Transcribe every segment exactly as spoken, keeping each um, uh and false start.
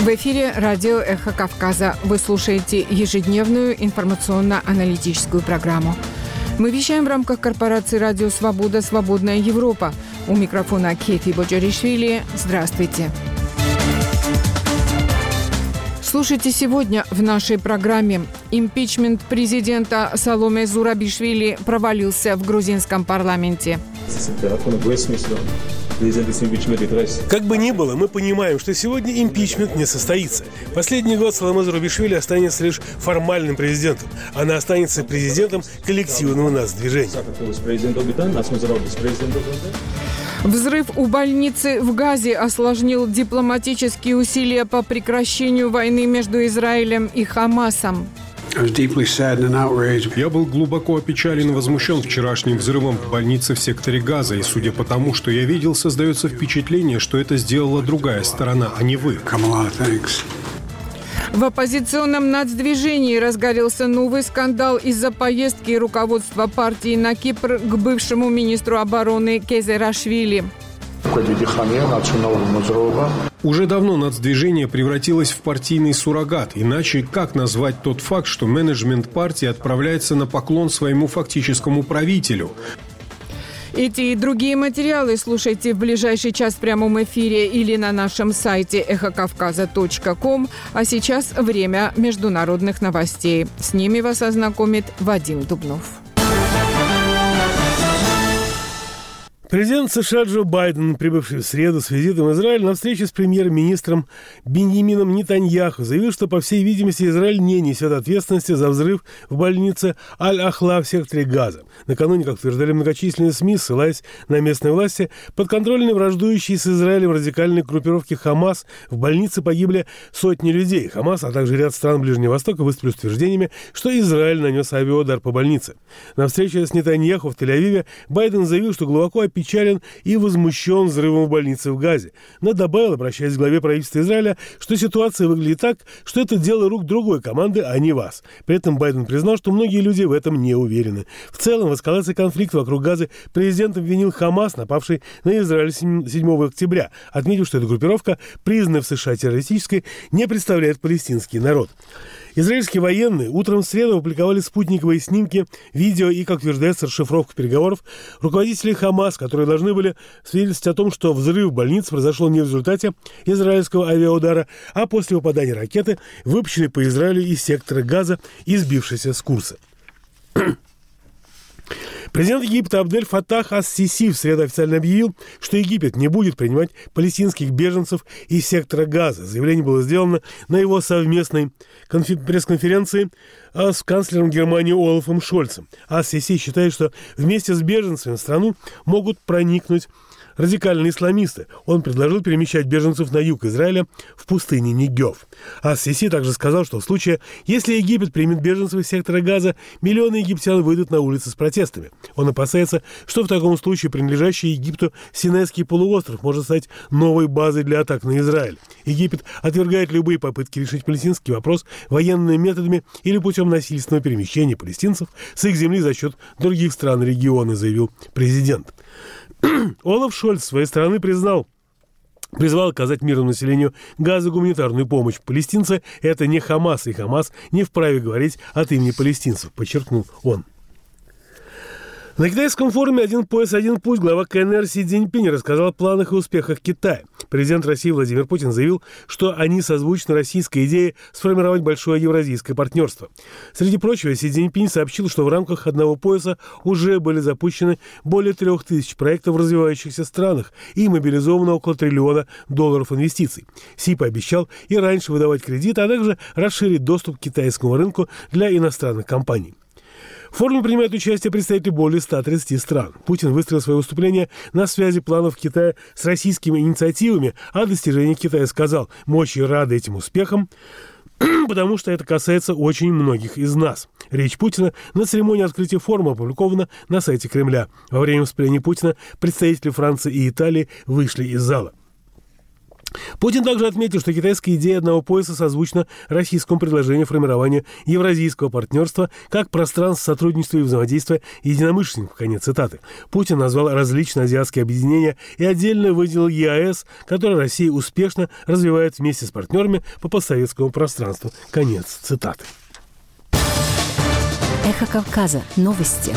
В эфире радио «Эхо Кавказа». Вы слушаете ежедневную информационно-аналитическую программу. Мы вещаем в рамках корпорации «Радио Свобода. Свободная Европа». У микрофона Кефи Боджаришвили. Здравствуйте. Слушайте сегодня в нашей программе. Импичмент президента Саломе Зурабишвили провалился в грузинском парламенте. Как бы ни было, мы понимаем, что сегодня импичмент не состоится. Последний год Саломе Зурабишвили останется лишь формальным президентом. Она останется президентом коллективного нацдвижения. Взрыв у больницы в Газе осложнил дипломатические усилия по прекращению войны между Израилем и Хамасом. Я был глубоко опечален и возмущен вчерашним взрывом в больнице в секторе Газа, и судя по тому, что я видел, создается впечатление, что это сделала другая сторона, а не вы. В оппозиционном нацдвижении разгорелся новый скандал из-за поездки руководства партии на Кипр к бывшему министру обороны Кезерашвили. Уже давно нацдвижение превратилось в партийный суррогат. Иначе как назвать тот факт, что менеджмент партии отправляется на поклон своему фактическому правителю? Эти и другие материалы слушайте в ближайший час в прямом эфире или на нашем сайте эхо кавказа точка ком. А сейчас время международных новостей. С ними вас ознакомит Вадим Дубнов. Президент США Джо Байден, прибывший в среду с визитом в Израиль, на встрече с премьер-министром Биньямином Нетаньяху заявил, что, по всей видимости, Израиль не несет ответственности за взрыв в больнице Аль-Ахла в секторе Газа. Накануне, как утверждали многочисленные СМИ, ссылаясь на местные власти, подконтрольные враждующие с Израилем радикальной группировки Хамас в больнице погибли сотни людей. Хамас, а также ряд стран Ближнего Востока выступили с утверждениями, что Израиль нанес авиаудар по больнице. На встрече с Нетаньяху в Тель-Авиве Байден заявил, что глубоко опечален печален и возмущен взрывом в больнице в Газе. Но добавил, обращаясь к главе правительства Израиля, что ситуация выглядит так, что это дело рук другой команды, а не вас. При этом Байден признал, что многие люди в этом не уверены. В целом, в эскалации конфликта вокруг Газы президент обвинил Хамас, напавший на Израиль седьмого октября, отметив, что эта группировка, признанная в США террористической, не представляет палестинский народ. Израильские военные утром в среду опубликовали спутниковые снимки, видео и, как утверждается, расшифровку переговоров руководителей Хамас, которые должны были свидетельствовать о том, что взрыв больницы произошел не в результате израильского авиаудара, а после попадания ракеты, выпущенной по Израилю из сектора Газа и сбившейся с курса. Президент Египта Абдель Фаттах ас-Сиси в среду официально объявил, что Египет не будет принимать палестинских беженцев из сектора Газа. Заявление было сделано на его совместной конфи- пресс-конференции с канцлером Германии Олафом Шольцем. ас-Сиси считает, что вместе с беженцами в страну могут проникнуть радикальные исламисты. Он предложил перемещать беженцев на юг Израиля в пустыне Негев. ас-Сиси также сказал, что в случае, если Египет примет беженцев из сектора Газа, миллионы египтян выйдут на улицы с протестами. Он опасается, что в таком случае принадлежащий Египту Синайский полуостров может стать новой базой для атак на Израиль. Египет отвергает любые попытки решить палестинский вопрос военными методами или путем насильственного перемещения палестинцев с их земли за счет других стран региона, заявил президент. Олаф Шольц с своей стороны признал, призвал оказать мирному населению Газа гуманитарную помощь. Палестинцы – это не Хамас, и Хамас не вправе говорить от имени палестинцев, подчеркнул он. На китайском форуме «Один пояс, один путь» глава ка эн эр Си Цзиньпинь рассказал о планах и успехах Китая. Президент России Владимир Путин заявил, что они созвучны российской идее сформировать большое евразийское партнерство. Среди прочего, Си Цзиньпинь сообщил, что в рамках одного пояса уже были запущены более трех тысяч проектов в развивающихся странах и мобилизовано около триллиона долларов инвестиций. Си пообещал и раньше выдавать кредиты, а также расширить доступ к китайскому рынку для иностранных компаний. В форуме принимают участие представители более ста тридцати стран. Путин выстроил свое выступление на связи планов Китая с российскими инициативами, а о достижениях Китая сказал: «Мы очень рады этим успехам, потому что это касается очень многих из нас». Речь Путина на церемонии открытия форума опубликована на сайте Кремля. Во время выступления Путина представители Франции и Италии вышли из зала. Путин также отметил, что китайская идея одного пояса созвучна российскому предложению формирования евразийского партнерства как пространства сотрудничества и взаимодействия единомышленников. Конец цитаты. Путин назвал различные азиатские объединения и отдельно выделил ЕАЭС, который Россия успешно развивает вместе с партнерами по постсоветскому пространству. Конец цитаты. Эхо Кавказа. Новости.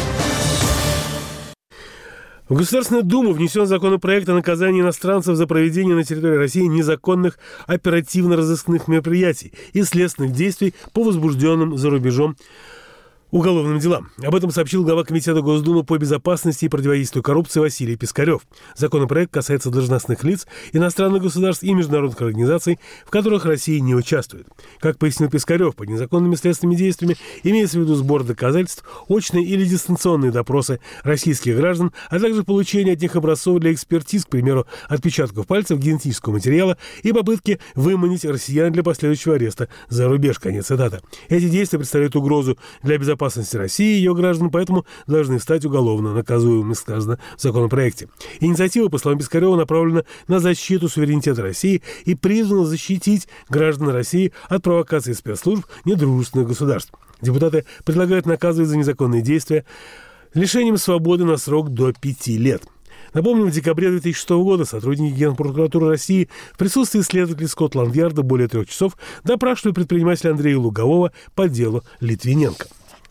В Государственную Думу внесен законопроект о наказании иностранцев за проведение на территории России незаконных оперативно-розыскных мероприятий и следственных действий по возбужденным за рубежом уголовным делам. Об этом сообщил глава Комитета Госдумы по безопасности и противодействию коррупции Василий Пискарев. Законопроект касается должностных лиц, иностранных государств и международных организаций, в которых Россия не участвует. Как пояснил Пискарев, под незаконными следственными действиями имеется в виду сбор доказательств, очные или дистанционные допросы российских граждан, а также получение от них образцов для экспертиз, к примеру, отпечатков пальцев, генетического материала и попытки выманить россиян для последующего ареста за рубеж. Конец цитаты. Эти действия представляют угрозу для безопасности безопасности России и ее граждан, поэтому должны стать уголовно наказуемыми, сказано в законопроекте. Инициатива, по словам Пискарева, направлена на защиту суверенитета России и призвана защитить граждан России от провокаций спецслужб недружественных государств. Депутаты предлагают наказывать за незаконные действия лишением свободы на срок до пяти лет. Напомним, в декабре две тысячи шестого года сотрудники Генпрокуратуры России в присутствии следователей Скотланд-Ярда более трех часов допрашивали предпринимателя Андрея Лугового по делу Литвиненко.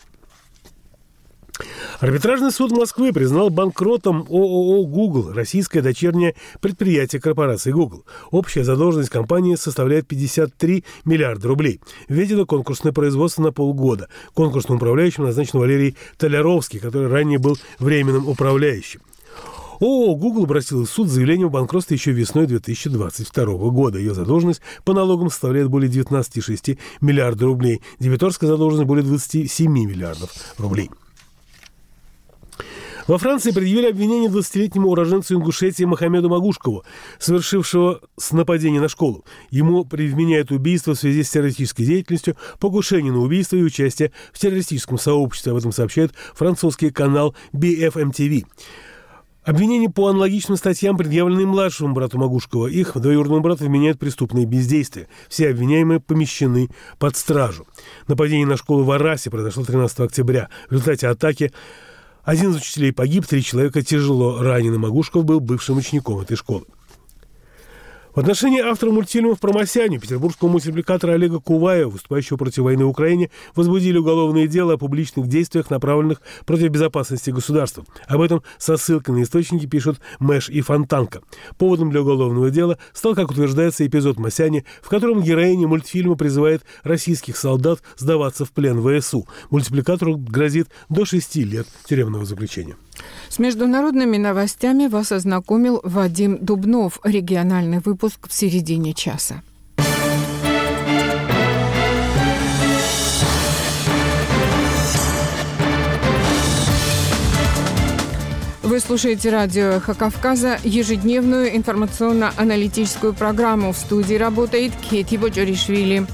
Арбитражный суд Москвы признал банкротом ООО «Google», российское дочернее предприятие корпорации Google. Общая задолженность компании составляет пятьдесят три миллиарда рублей. Введено конкурсное производство на полгода. Конкурсным управляющим назначен Валерий Толяровский, который ранее был временным управляющим. ООО «Google» обратилась в суд с заявлением о банкротстве еще весной две тысячи двадцать второго года. Ее задолженность по налогам составляет более девятнадцать целых шесть десятых миллиарда рублей. Дебиторская задолженность более двадцать семь миллиардов рублей. Во Франции предъявили обвинение двадцатилетнему уроженцу Ингушетии Мохаммеду Магушкову, совершившего нападение на школу. Ему предвменяют убийство в связи с террористической деятельностью, покушение на убийство и участие в террористическом сообществе. Об этом сообщает французский канал би эф эм ти ви. Обвинения по аналогичным статьям предъявлены младшему брату Магушкова. Их двоюродному брату вменяют преступные бездействия. Все обвиняемые помещены под стражу. Нападение на школу в Арасе произошло тринадцатого октября. В результате атаки один из учителей погиб, три человека тяжело ранены. Магушков был бывшим учеником этой школы. В отношении автора мультфильмов про Масяню, петербургского мультипликатора Олега Куваева, выступающего против войны в Украине, возбудили уголовное дело о публичных действиях, направленных против безопасности государства. Об этом со ссылкой на источники пишут Мэш и Фонтанка. Поводом для уголовного дела стал, как утверждается, эпизод Масяни, в котором героиня мультфильма призывает российских солдат сдаваться в плен вэ эс у. Мультипликатору грозит до шести лет тюремного заключения. С международными новостями вас ознакомил Вадим Дубнов. Региональный выпуск в середине часа. Вы слушаете радио «Эхо Кавказа», ежедневную информационно-аналитическую программу. В студии работает Кети Боджоришвили.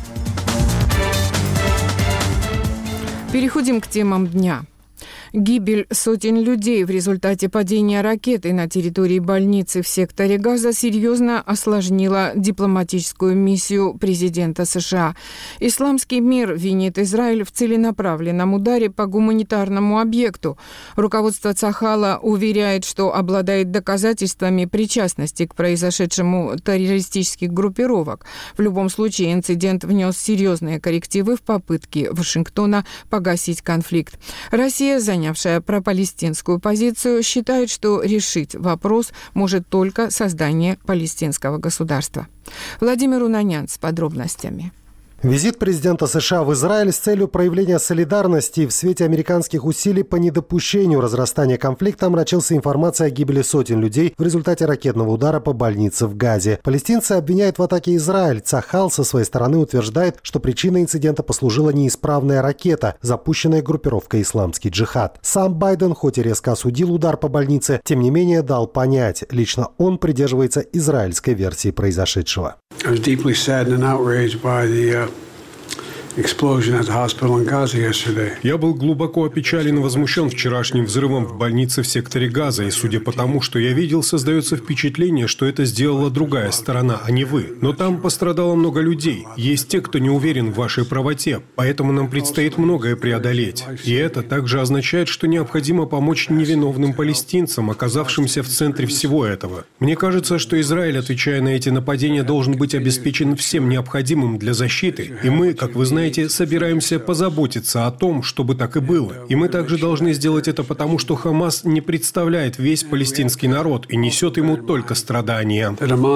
Переходим к темам дня. Гибель сотен людей в результате падения ракеты на территории больницы в секторе Газа серьезно осложнила дипломатическую миссию президента США. Исламский мир винит Израиль в целенаправленном ударе по гуманитарному объекту. Руководство Цахала уверяет, что обладает доказательствами причастности к произошедшему террористических группировок. В любом случае, инцидент внес серьезные коррективы в попытки Вашингтона погасить конфликт. Россия, занявшая пропалестинскую позицию, считает, что решить вопрос может только создание палестинского государства. Владимир Унанян с подробностями. Визит президента США в Израиль с целью проявления солидарности в свете американских усилий по недопущению разрастания конфликта омрачился информацией о гибели сотен людей в результате ракетного удара по больнице в Газе. Палестинцы обвиняют в атаке Израиль. Цахал со своей стороны утверждает, что причиной инцидента послужила неисправная ракета, запущенная группировкой «Исламский джихад». Сам Байден, хоть и резко осудил удар по больнице, тем не менее дал понять, лично он придерживается израильской версии произошедшего. Я был глубоко опечален и возмущен вчерашним взрывом в больнице в секторе Газа, и судя по тому, что я видел, создается впечатление, что это сделала другая сторона, а не вы. Но там пострадало много людей. Есть те, кто не уверен в вашей правоте, поэтому нам предстоит многое преодолеть. И это также означает, что необходимо помочь невиновным палестинцам, оказавшимся в центре всего этого. Мне кажется, что Израиль, отвечая на эти нападения, должен быть обеспечен всем необходимым для защиты. И мы, как вы знаете, собираемся позаботиться о том, чтобы так и было. И мы также должны сделать это потому, что Хамас не представляет весь палестинский народ и несет ему только страдания.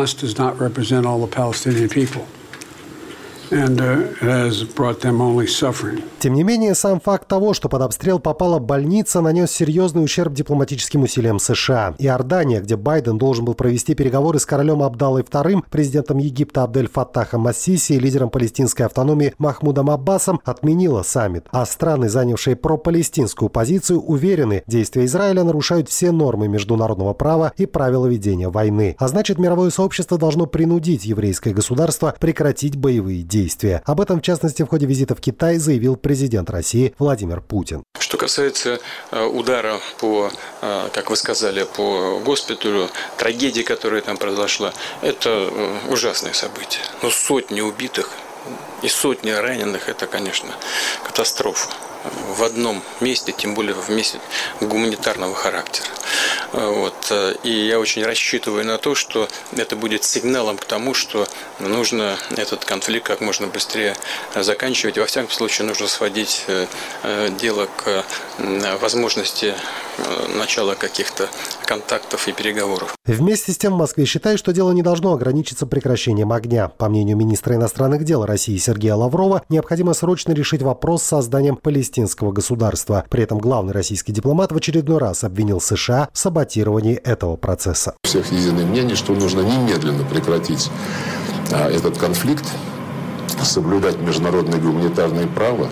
Тем не менее, сам факт того, что под обстрел попала больница, нанес серьезный ущерб дипломатическим усилиям США. Иордания, где Байден должен был провести переговоры с королем Абдаллой вторым, президентом Египта Абдель Фаттахом ас-Сиси и лидером палестинской автономии Махмудом Аббасом, отменила саммит. А страны, занявшие пропалестинскую позицию, уверены, действия Израиля нарушают все нормы международного права и правила ведения войны. А значит, мировое сообщество должно принудить еврейское государство прекратить боевые действия. Действия. Об этом, в частности, в ходе визита в Китай заявил президент России Владимир Путин. Что касается э, удара по, э, как вы сказали, по госпиталю, трагедии, которая там произошла, это э, ужасное событие. Но сотни убитых и сотни раненых – это, конечно, катастрофа. В одном месте, тем более в месте гуманитарного характера. Вот. И я очень рассчитываю на то, что это будет сигналом к тому, что нужно этот конфликт как можно быстрее заканчивать. Во всяком случае, нужно сводить дело к возможности начала каких-то контактов и переговоров. Вместе с тем в Москве считают, что дело не должно ограничиться прекращением огня. По мнению министра иностранных дел России Сергея Лаврова, необходимо срочно решить вопрос с созданием палестинского государства. При этом главный российский дипломат в очередной раз обвинил США в саботировании этого процесса. У всех единое мнение, что нужно немедленно прекратить а, этот конфликт, соблюдать международное гуманитарное право,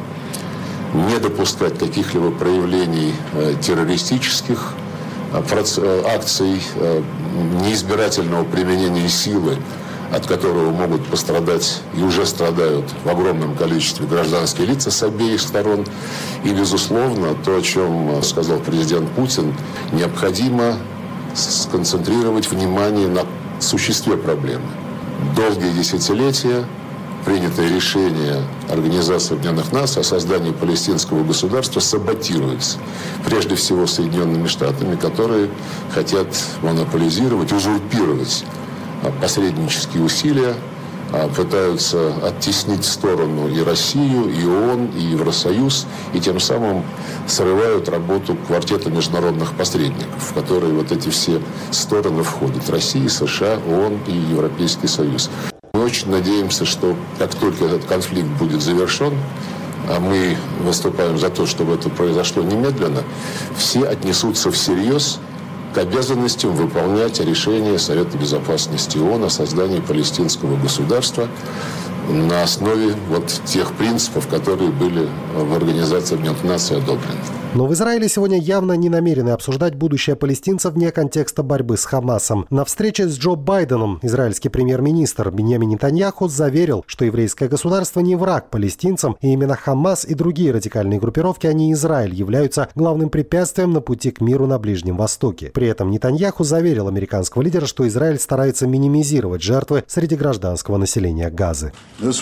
не допускать каких-либо проявлений э, террористических э, проц- акций, э, неизбирательного применения силы, от которого могут пострадать и уже страдают в огромном количестве гражданские лица с обеих сторон. И, безусловно, то, о чем сказал президент Путин, необходимо сконцентрировать внимание на существе проблемы. Долгие десятилетия принятое решение Организации Объединенных Наций о создании палестинского государства саботируется. Прежде всего Соединенными Штатами, которые хотят монополизировать, узурпировать посреднические усилия, пытаются оттеснить в сторону и Россию, и ООН, и Евросоюз, и тем самым срывают работу квартета международных посредников, в которые вот эти все стороны входят. Россия, США, ООН и Европейский Союз. Мы очень надеемся, что как только этот конфликт будет завершен, а мы выступаем за то, чтобы это произошло немедленно, все отнесутся всерьез к обязанностям выполнять решение Совета Безопасности ООН о создании палестинского государства на основе вот тех принципов, которые были в Организации Объединенных Наций одобрены. Но в Израиле сегодня явно не намерены обсуждать будущее палестинцев вне контекста борьбы с Хамасом. На встрече с Джо Байденом израильский премьер-министр Биньямин Нетаньяху заверил, что еврейское государство не враг палестинцам, и именно Хамас и другие радикальные группировки, а не Израиль, являются главным препятствием на пути к миру на Ближнем Востоке. При этом Нетаньяху заверил американского лидера, что Израиль старается минимизировать жертвы среди гражданского населения Газы.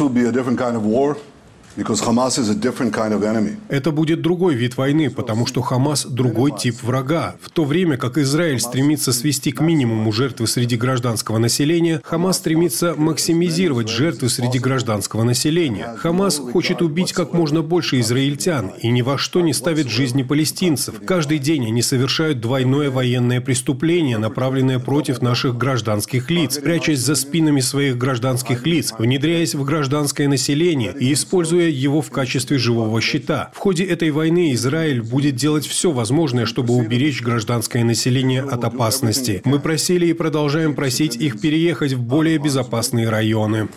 Это будет другой вид войны, потому что Хамас – другой тип врага. В то время как Израиль стремится свести к минимуму жертвы среди гражданского населения, Хамас стремится максимизировать жертвы среди гражданского населения. Хамас хочет убить как можно больше израильтян и ни во что не ставит жизни палестинцев. Каждый день они совершают двойное военное преступление, направленное против наших гражданских лиц, прячась за спинами своих гражданских лиц, внедряясь в гражданское население и используя его в качестве живого щита. В ходе этой войны Израиль будет делать все возможное, чтобы уберечь гражданское население от опасности. Мы просили и продолжаем просить их переехать в более безопасные районы.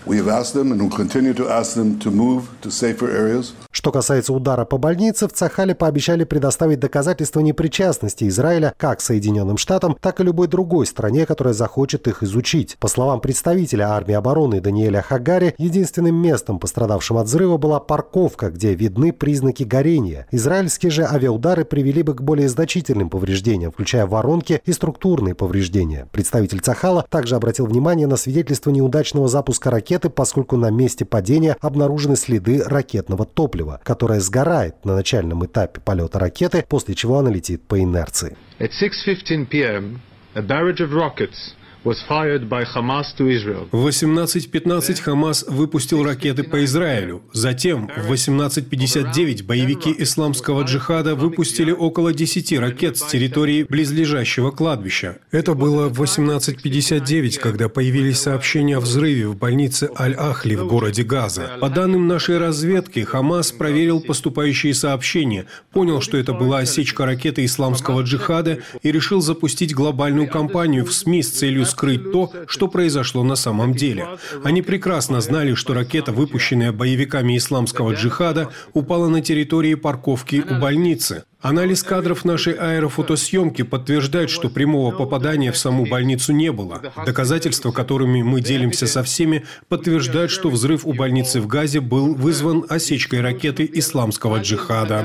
Что касается удара по больнице, в Цахале пообещали предоставить доказательства непричастности Израиля как Соединенным Штатам, так и любой другой стране, которая захочет их изучить. По словам представителя армии обороны Даниэля Хагари, единственным местом, пострадавшим от взрыва, была была парковка, где видны признаки горения. Израильские же авиаудары привели бы к более значительным повреждениям, включая воронки и структурные повреждения. Представитель Цахала также обратил внимание на свидетельство неудачного запуска ракеты, поскольку на месте падения обнаружены следы ракетного топлива, которое сгорает на начальном этапе полета ракеты, после чего она летит по инерции. At six fifteen p m, a barrage of rockets was fired by Hamas to Israel. В восемнадцать пятнадцать Хамас выпустил ракеты по Израилю. Затем в восемнадцать пятьдесят девять боевики исламского джихада выпустили около десяти ракет с территории близлежащего кладбища. Это было в восемнадцать пятьдесят девять, когда появились сообщения о взрыве в больнице Аль-Ахли в городе Газа. По данным нашей разведки, Хамас проверил поступающие сообщения, понял, что это была осечка ракеты исламского джихада и решил запустить глобальную кампанию в СМИ с целью скрыть то, что произошло на самом деле. Они прекрасно знали, что ракета, выпущенная боевиками исламского джихада, упала на территории парковки у больницы. Анализ кадров нашей аэрофотосъемки подтверждает, что прямого попадания в саму больницу не было. Доказательства, которыми мы делимся со всеми, подтверждают, что взрыв у больницы в Газе был вызван осечкой ракеты исламского джихада.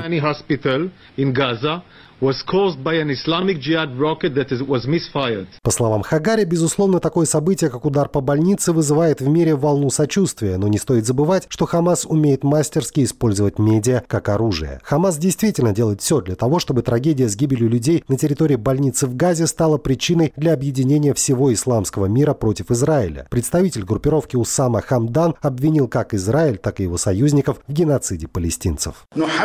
По словам Хагари, безусловно, такое событие, как удар по больнице, вызывает в мире волну сочувствия, но не стоит забывать, что Хамас умеет мастерски использовать медиа как оружие. Хамас действительно делает все для того, чтобы трагедия с гибелью людей на территории больницы в Газе стала причиной для объединения всего исламского мира против Израиля. Представитель группировки Усама Хамдан обвинил как Израиль, так и его союзников в геноциде палестинцев.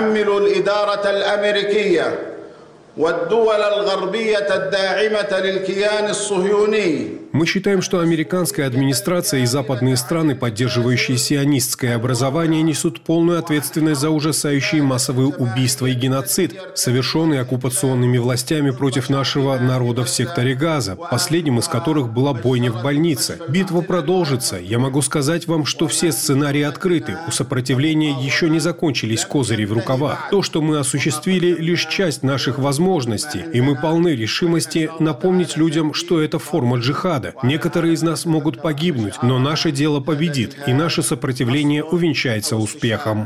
Мы считаем, что американская администрация и западные страны, поддерживающие сионистское образование, несут полную ответственность за ужасающие массовые убийства и геноцид, совершенные оккупационными властями против нашего народа в секторе Газа, последним из которых была бойня в больнице. Битва продолжится. Я могу сказать вам, что все сценарии открыты. У сопротивления еще не закончились козыри в рукавах. То, что мы осуществили, лишь часть наших возможностей, и мы полны решимости напомнить людям, что это форма джихада. Некоторые из нас могут погибнуть, но наше дело победит, и наше сопротивление увенчается успехом.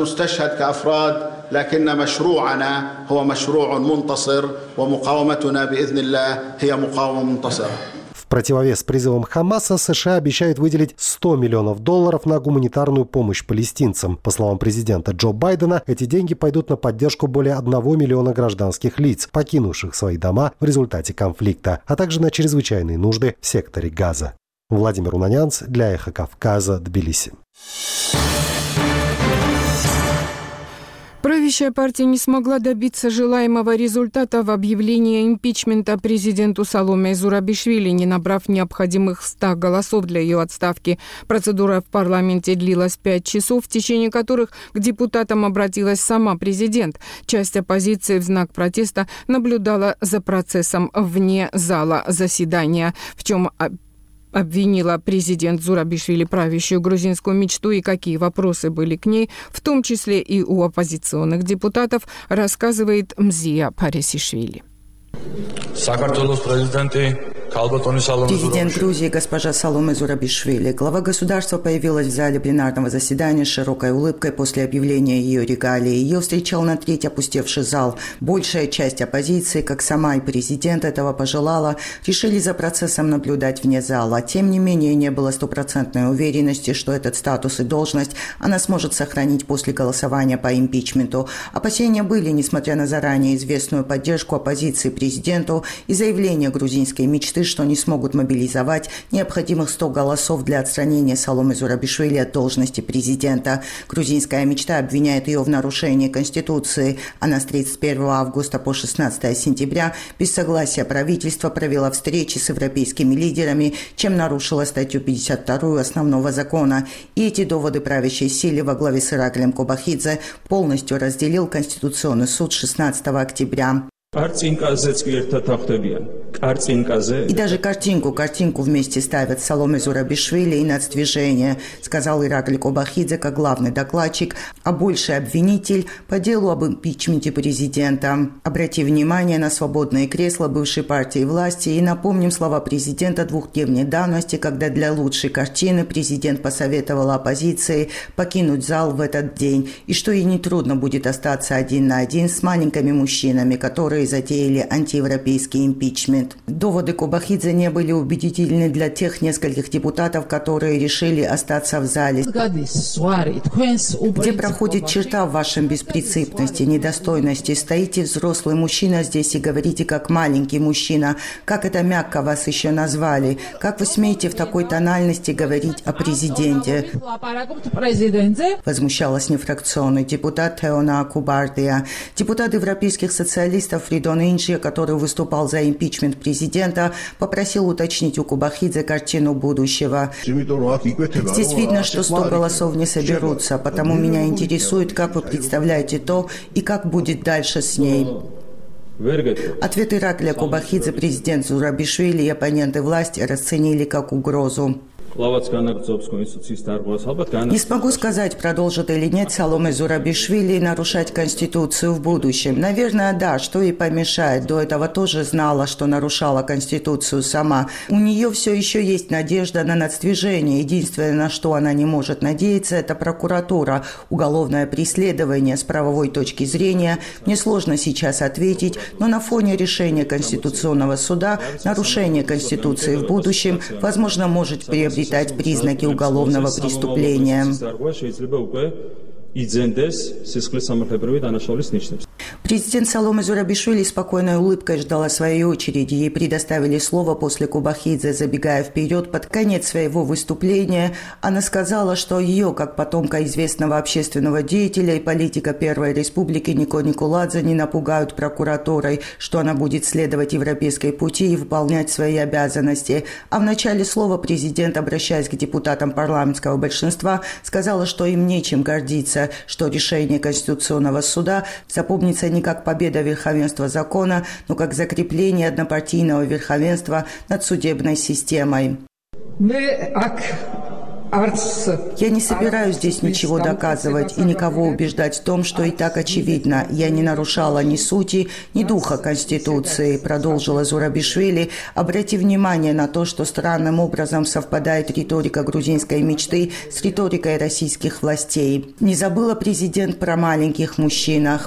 В противовес призывам Хамаса США обещают выделить сто миллионов долларов на гуманитарную помощь палестинцам. По словам президента Джо Байдена, эти деньги пойдут на поддержку более одного миллиона гражданских лиц, покинувших свои дома в результате конфликта, а также на чрезвычайные нужды в секторе Газа. Владимир Унанянц для Эхо Кавказа, Тбилиси. Правящая партия не смогла добиться желаемого результата в объявлении импичмента президенту Саломе Зурабишвили, не набрав необходимых ста голосов для ее отставки. Процедура в парламенте длилась пять часов, в течение которых к депутатам обратилась сама президент. Часть оппозиции в знак протеста наблюдала за процессом вне зала заседания, в чем обвинила президент Зурабишвили правящую грузинскую мечту и какие вопросы были к ней, в том числе и у оппозиционных депутатов, рассказывает Мзия Парисишвили. Президент Грузии госпожа Саломе Зурабишвили. Глава государства появилась в зале пленарного заседания с широкой улыбкой после объявления ее регалии. Ее встречал на треть опустевший зал. Большая часть оппозиции, как сама и президент этого пожелала, решили за процессом наблюдать вне зала. Тем не менее, не было стопроцентной уверенности, что этот статус и должность она сможет сохранить после голосования по импичменту. Опасения были, несмотря на заранее известную поддержку оппозиции президенту и заявление грузинской мечты, что не смогут мобилизовать необходимых сто голосов для отстранения Саломе Зурабишвили от должности президента. Грузинская мечта обвиняет ее в нарушении Конституции. Она с тридцать первого августа по шестнадцатое сентября без согласия правительства провела встречи с европейскими лидерами, чем нарушила статью пятьдесят вторую основного закона. И эти доводы правящей силы во главе с Ираклием Кобахидзе полностью разделил Конституционный суд шестнадцатого октября. И даже картинку, картинку вместе ставят Саломе Зурабишвили и нацдвижение, сказал Ираклий Кобахидзе как главный докладчик, а больший обвинитель по делу об импичменте президента. Обрати внимание на свободное кресло бывшей партии власти и напомним слова президента двухдневной давности, когда для лучшей картины президент посоветовал оппозиции покинуть зал в этот день, и что ей нетрудно будет остаться один на один с маленькими мужчинами, которые затеяли антиевропейский импичмент. Доводы Кобахидзе не были убедительны для тех нескольких депутатов, которые решили остаться в зале. Где проходит черта в вашем беспринципности, недостойности? Стоите взрослый мужчина здесь и говорите как маленький мужчина. Как это мягко вас еще назвали? Как вы смеете в такой тональности говорить о президенте? Возмущалась нефракционный депутат Теона Акубардия. Депутат европейских социалистов Фридон Инджи, который выступал за импичмент президента, попросил уточнить у Кобахидзе картину будущего. Здесь видно, что сто голосов не соберутся, потому меня интересует, как вы представляете то и как будет дальше с ней. Ответ Ираклия Кобахидзе президент Зурабишвили и оппоненты власти расценили как угрозу. Не смогу сказать, продолжит или нет Саломе Зурабишвили нарушать Конституцию в будущем. Наверное, да, что ей помешает. До этого тоже знала, что нарушала Конституцию сама. У нее все еще есть надежда на нацдвижение. Единственное, на что она не может надеяться, это прокуратура. Уголовное преследование с правовой точки зрения. Мне сложно сейчас ответить, но на фоне решения Конституционного суда нарушение Конституции в будущем, возможно, может приобрести признаки уголовного преступления. Президент Саломе Зурабишвили спокойной улыбкой ждала своей очереди. Ей предоставили слово после Кобахидзе. Забегая вперед, под конец своего выступления, она сказала, что ее, как потомка известного общественного деятеля и политика Первой Республики Нико Николадзе, не напугают прокуратурой, что она будет следовать европейской пути и выполнять свои обязанности. А в начале слова президент, обращаясь к депутатам парламентского большинства, сказала, что им нечем гордиться, что решение Конституционного суда запомнится не как победа верховенства закона, но как закрепление однопартийного верховенства над судебной системой. Я не собираюсь здесь ничего доказывать и никого убеждать в том, что и так очевидно. Я не нарушала ни сути, ни духа Конституции, продолжила Зурабишвили, обратив внимание на то, что странным образом совпадает риторика грузинской мечты с риторикой российских властей. Не забыла президент про маленьких мужчинах.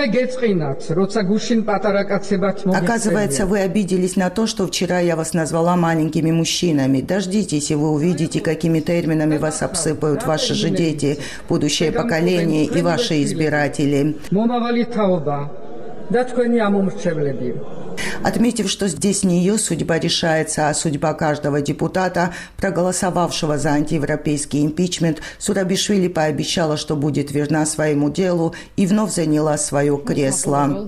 Оказывается, вы обиделись на то, что вчера я вас назвала маленькими мужчинами. Дождитесь, и вы увидите, какими терминами вас обсыпают ваши же дети, будущее поколение и ваши избиратели. Отметив, что здесь не ее судьба решается, а судьба каждого депутата, проголосовавшего за антиевропейский импичмент, Зурабишвили пообещала, что будет верна своему делу и вновь заняла свое кресло.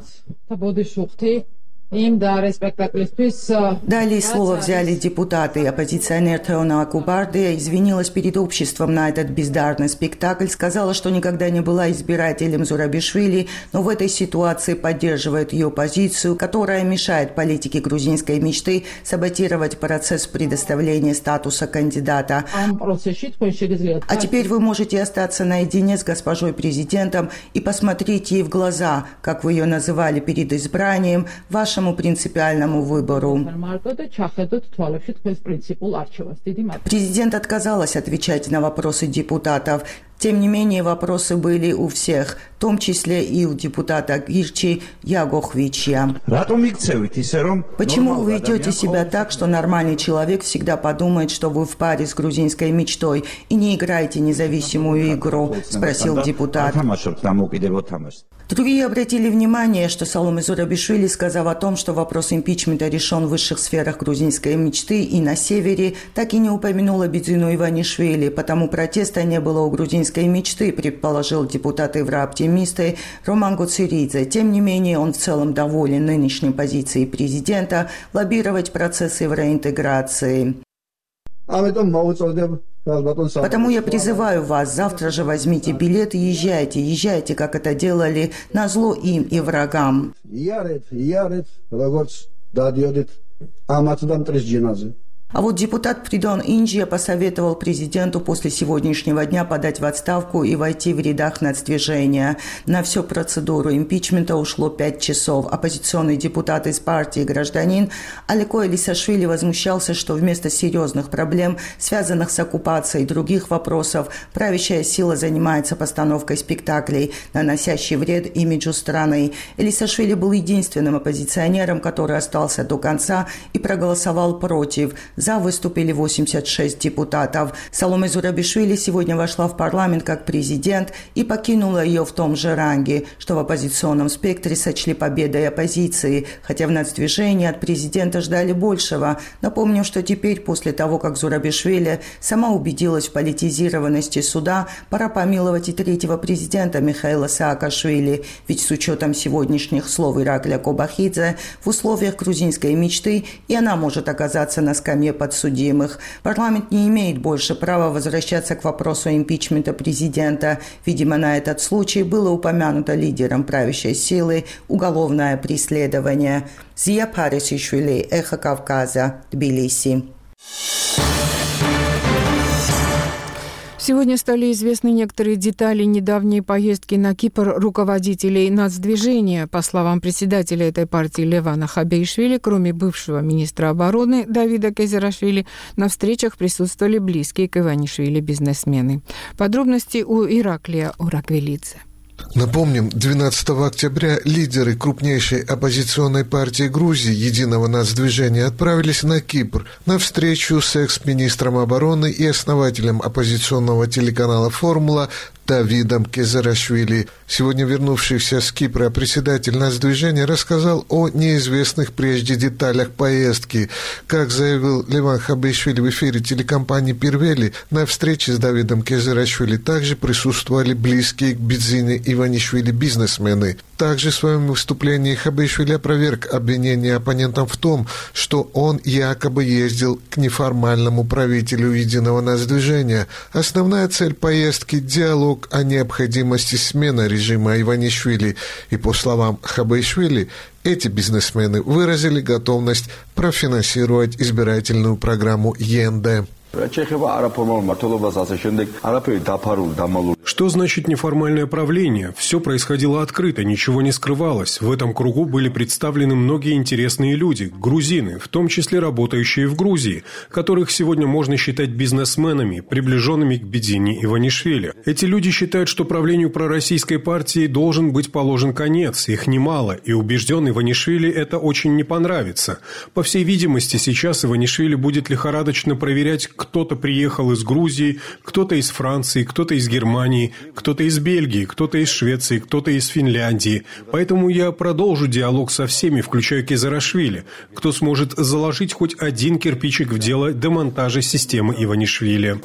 Далее слово взяли депутаты. Оппозиционер Теона Акубардия извинилась перед обществом на этот бездарный спектакль, сказала, что никогда не была избирателем Зурабишвили, но в этой ситуации поддерживает ее позицию, которая мешает политике грузинской мечты саботировать процесс предоставления статуса кандидата. А теперь вы можете остаться наедине с госпожой президентом и посмотреть ей в глаза, как вы ее называли перед избранием, вашему принципиальному выбору. Президент отказалась отвечать на вопросы депутатов. Тем не менее, вопросы были у всех, в том числе и у депутата Гирчи Ягохвича. Почему вы ведете себя так, что нормальный человек всегда подумает, что вы в паре с грузинской мечтой и не играете независимую игру? Спросил депутат. Другие обратили внимание, что Саломе Зурабишвили, сказав о том, что вопрос импичмента решен в высших сферах грузинской мечты и на севере, так и не упомянула Бидзину Иванишвили, потому протеста не было у грузинской мечты, предположил депутат еврооптимисты Роман Гоцеридзе. Тем не менее, он в целом доволен нынешней позицией президента лоббировать процесс евроинтеграции. Поэтому я призываю вас, завтра же возьмите билет и езжайте, езжайте, как это делали, назло им и врагам. А вот депутат Придон Инджия посоветовал президенту после сегодняшнего дня подать в отставку и войти в рядах нацдвижения. На всю процедуру импичмента ушло пять часов. Оппозиционный депутат из партии «Гражданин» Алеко Элисашвили возмущался, что вместо серьезных проблем, связанных с оккупацией и других вопросов, правящая сила занимается постановкой спектаклей, наносящих вред имиджу страны. Элисашвили был единственным оппозиционером, который остался до конца и проголосовал против. За выступили восемьдесят шесть депутатов. Саломе Зурабишвили сегодня вошла в парламент как президент и покинула ее в том же ранге, что в оппозиционном спектре сочли победой оппозиции, хотя в нацдвижении от президента ждали большего. Напомню, что теперь, после того, как Зурабишвили сама убедилась в политизированности суда, пора помиловать и третьего президента Михаила Саакашвили, ведь с учетом сегодняшних слов Иракля Кобахидзе, в условиях грузинской мечты и она может оказаться на скамье подсудимых. Парламент не имеет больше права возвращаться к вопросу импичмента президента. Видимо, на этот случай было упомянуто лидером правящей силы уголовное преследование. Зия Парисишвили, Эхо Кавказа, Тбилиси. Сегодня стали известны некоторые детали недавней поездки на Кипр руководителей нацдвижения. По словам председателя этой партии Левана Хабейшвили, кроме бывшего министра обороны Давида Кезерашвили, на встречах присутствовали близкие к Иванишвили бизнесмены. Подробности у Ираклия Ураквелидзе. Напомним, двенадцатого октября лидеры крупнейшей оппозиционной партии Грузии «Единого нацдвижения» отправились на Кипр на встречу с экс-министром обороны и основателем оппозиционного телеканала «Формула» Давидом Кезерашвили. Сегодня вернувшийся с Кипра председатель нацдвижения рассказал о неизвестных прежде деталях поездки. Как заявил Леван Хабейшвили в эфире телекомпании «Пирвели», на встрече с Давидом Кезерашвили также присутствовали близкие к Бидзине Иванишвили бизнесмены. Также в своем выступлении Хабейшвили опроверг обвинение оппонентам в том, что он якобы ездил к неформальному правителю Единого нацдвижения. Основная цель поездки – диалог о необходимости смены режима Иванишвили. И по словам Хабейшвили, эти бизнесмены выразили готовность профинансировать избирательную программу ЕНД. Что значит неформальное правление? Все происходило открыто, ничего не скрывалось. В этом кругу были представлены многие интересные люди, грузины, в том числе работающие в Грузии, которых сегодня можно считать бизнесменами, приближенными к Бидзине Иванишвили. Эти люди считают, что правлению пророссийской партии должен быть положен конец, их немало, и убежден Иванишвили это очень не понравится. По всей видимости, сейчас Иванишвили будет лихорадочно проверять, кто-то приехал из Грузии, кто-то из Франции, кто-то из Германии, кто-то из Бельгии, кто-то из Швеции, кто-то из Финляндии. Поэтому я продолжу диалог со всеми, включая Кезерашвили, кто сможет заложить хоть один кирпичик в дело демонтажа системы Иванишвили.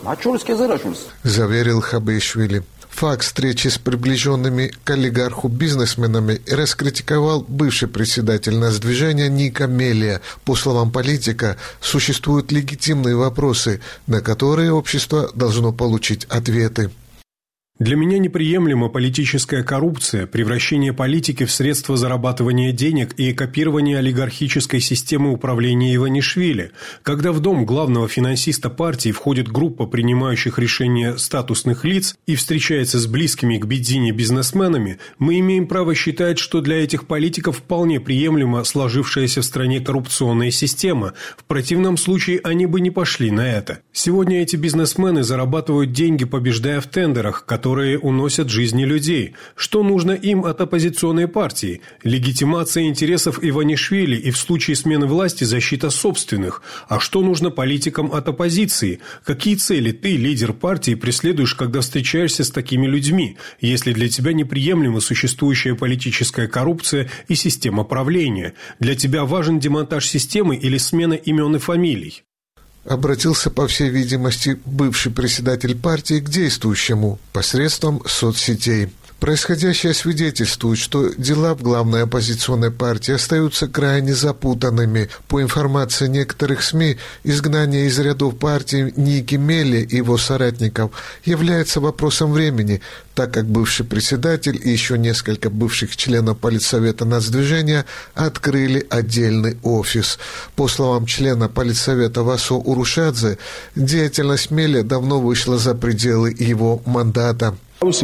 Заверил Хабейшвили. Факт встречи с приближенными к олигарху бизнесменами раскритиковал бывший председатель нацдвижения Ника Мелия. По словам политика, существуют легитимные вопросы, на которые общество должно получить ответы. Для меня неприемлема политическая коррупция, превращение политики в средство зарабатывания денег и копирование олигархической системы управления Иванишвили. Когда в дом главного финансиста партии входит группа принимающих решения статусных лиц и встречается с близкими к Бидзине бизнесменами, мы имеем право считать, что для этих политиков вполне приемлема сложившаяся в стране коррупционная система. В противном случае они бы не пошли на это. Сегодня эти бизнесмены зарабатывают деньги, побеждая в тендерах, которые которые уносят жизни людей. Что нужно им от оппозиционной партии? Легитимация интересов Иванишвили и в случае смены власти защита собственных. А что нужно политикам от оппозиции? Какие цели ты, лидер партии, преследуешь, когда встречаешься с такими людьми, если для тебя неприемлема существующая политическая коррупция и система правления? Для тебя важен демонтаж системы или смена имен и фамилий? Обратился, по всей видимости, бывший председатель партии к действующему посредством соцсетей. Происходящее свидетельствует, что дела в главной оппозиционной партии остаются крайне запутанными. По информации некоторых СМИ, изгнание из рядов партии Ники Мелли и его соратников является вопросом времени, так как бывший председатель и еще несколько бывших членов Политсовета Нацдвижения открыли отдельный офис. По словам члена Политсовета Васо Урушадзе, деятельность Мелли давно вышла за пределы его мандата.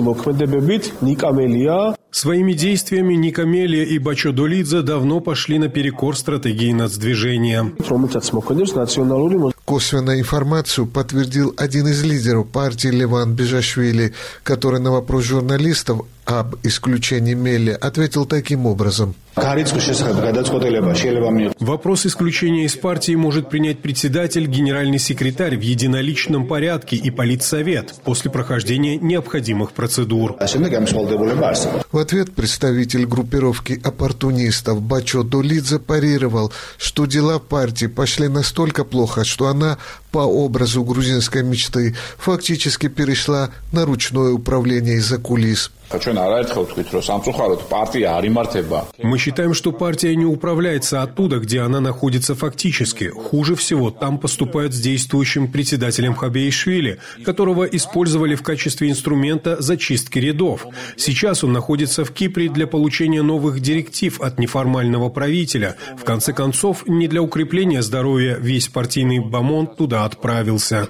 Своими действиями Ника Мелли и Бачо Долидзе давно пошли наперекор стратегии нацдвижения. Косвенную информацию подтвердил один из лидеров партии Леван Бежашвили, который на вопрос журналистов об исключении Мелли ответил таким образом. Вопрос исключения из партии может принять председатель, генеральный секретарь в единоличном порядке и Политсовет после прохождения необходимых процедур. В ответ представитель группировки оппортунистов Бачо Долидзе парировал, что дела в партии пошли настолько плохо, что она по образу грузинской мечты фактически перешла на ручное управление из-за кулис. Мы считаем, что партия не управляется оттуда, где она находится фактически. Хуже всего там поступают с действующим председателем Хабеишвили, которого использовали в качестве инструмента зачистки рядов. Сейчас он находится в Кипре для получения новых директив от неформального правителя. В конце концов, не для укрепления здоровья весь партийный бомонд туда отправился.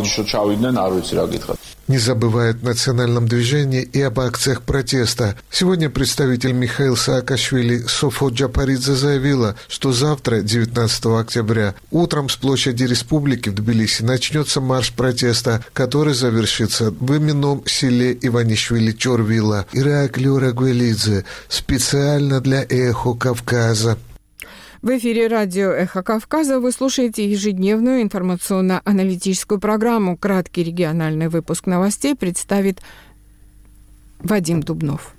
Не забывают в национальном движении и об акциях протеста. Сегодня представитель Михаил Саакашвили Софо Джапаридзе заявила, что завтра, девятнадцатого октября, утром с площади Республики в Тбилиси начнется марш протеста, который завершится в именном селе Иванишвили-Чорвила. Ираклио Рагвелидзе специально для «Эхо Кавказа». В эфире радио «Эхо Кавказа» вы слушаете ежедневную информационно-аналитическую программу. Краткий региональный выпуск новостей представит Вадим Дубнов.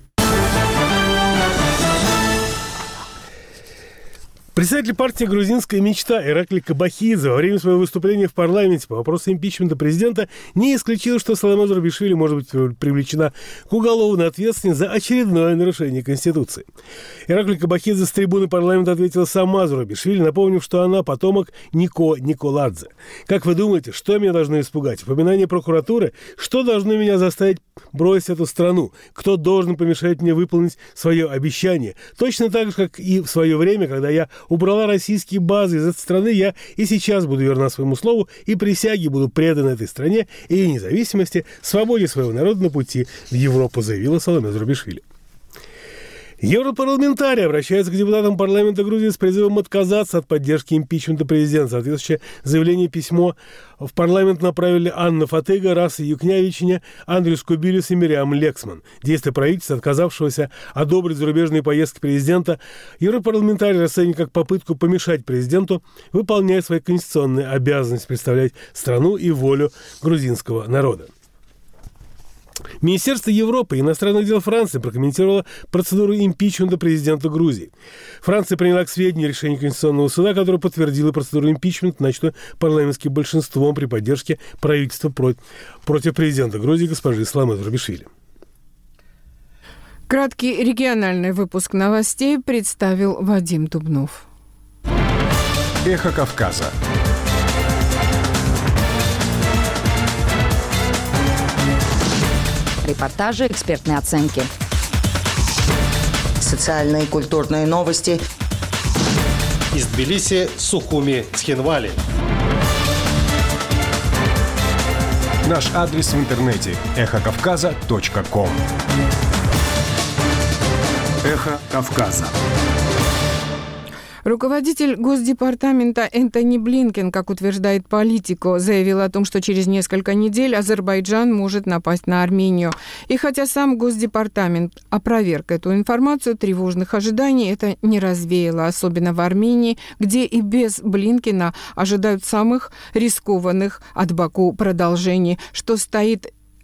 Председатель партии «Грузинская мечта» Ираклий Кабахидзе во время своего выступления в парламенте по вопросу импичмента президента не исключил, что Саломе Зурабишвили может быть привлечена к уголовной ответственности за очередное нарушение Конституции. Ираклий Кабахидзе с трибуны парламента ответила сама Зурабишвили, напомнив, что она потомок Нико Николадзе. Как вы думаете, что меня должно испугать? Упоминание прокуратуры? Что должно меня заставить бросить эту страну? Кто должен помешать мне выполнить свое обещание? Точно так же, как и в свое время, когда я убрала российские базы из этой страны, я и сейчас буду верна своему слову и присяге буду предан этой стране и ее независимости, свободе своего народа на пути в Европу, заявила Саломе Зурабишвили. Европарламентарии обращаются к депутатам парламента Грузии с призывом отказаться от поддержки импичмента президента. Соответствующее заявление письмо в парламент направили Анна Фатыга, Раса Юкнявичиня, Андрюс Кубилюс и Мириам Лексман. Действия правительства, отказавшегося одобрить зарубежные поездки президента, европарламентарии расценивают как попытку помешать президенту выполнять свои конституционные обязанности представлять страну и волю грузинского народа. Министерство Европы и иностранных дел Франции прокомментировало процедуру импичмента президента Грузии. Франция приняла к сведению решение Конституционного суда, которое подтвердило процедуру импичмента, начатую парламентским большинством при поддержке правительства против, против президента Грузии госпожи Саломе Зурабишвили. Краткий региональный выпуск новостей представил Вадим Дубнов. Эхо Кавказа. Репортажи, экспертные оценки. Социальные и культурные новости. Из Тбилиси, Сухуми, Цхинвали. Наш адрес в интернете – эхо кавказа точка ком. Эхо Кавказа. Руководитель Госдепартамента Энтони Блинкен, как утверждает Политико, заявил о том, что через несколько недель Азербайджан может напасть на Армению. И хотя сам Госдепартамент опроверг эту информацию, тревожных ожиданий это не развеяло, особенно в Армении, где и без Блинкена ожидают самых рискованных от Баку продолжений, что стоит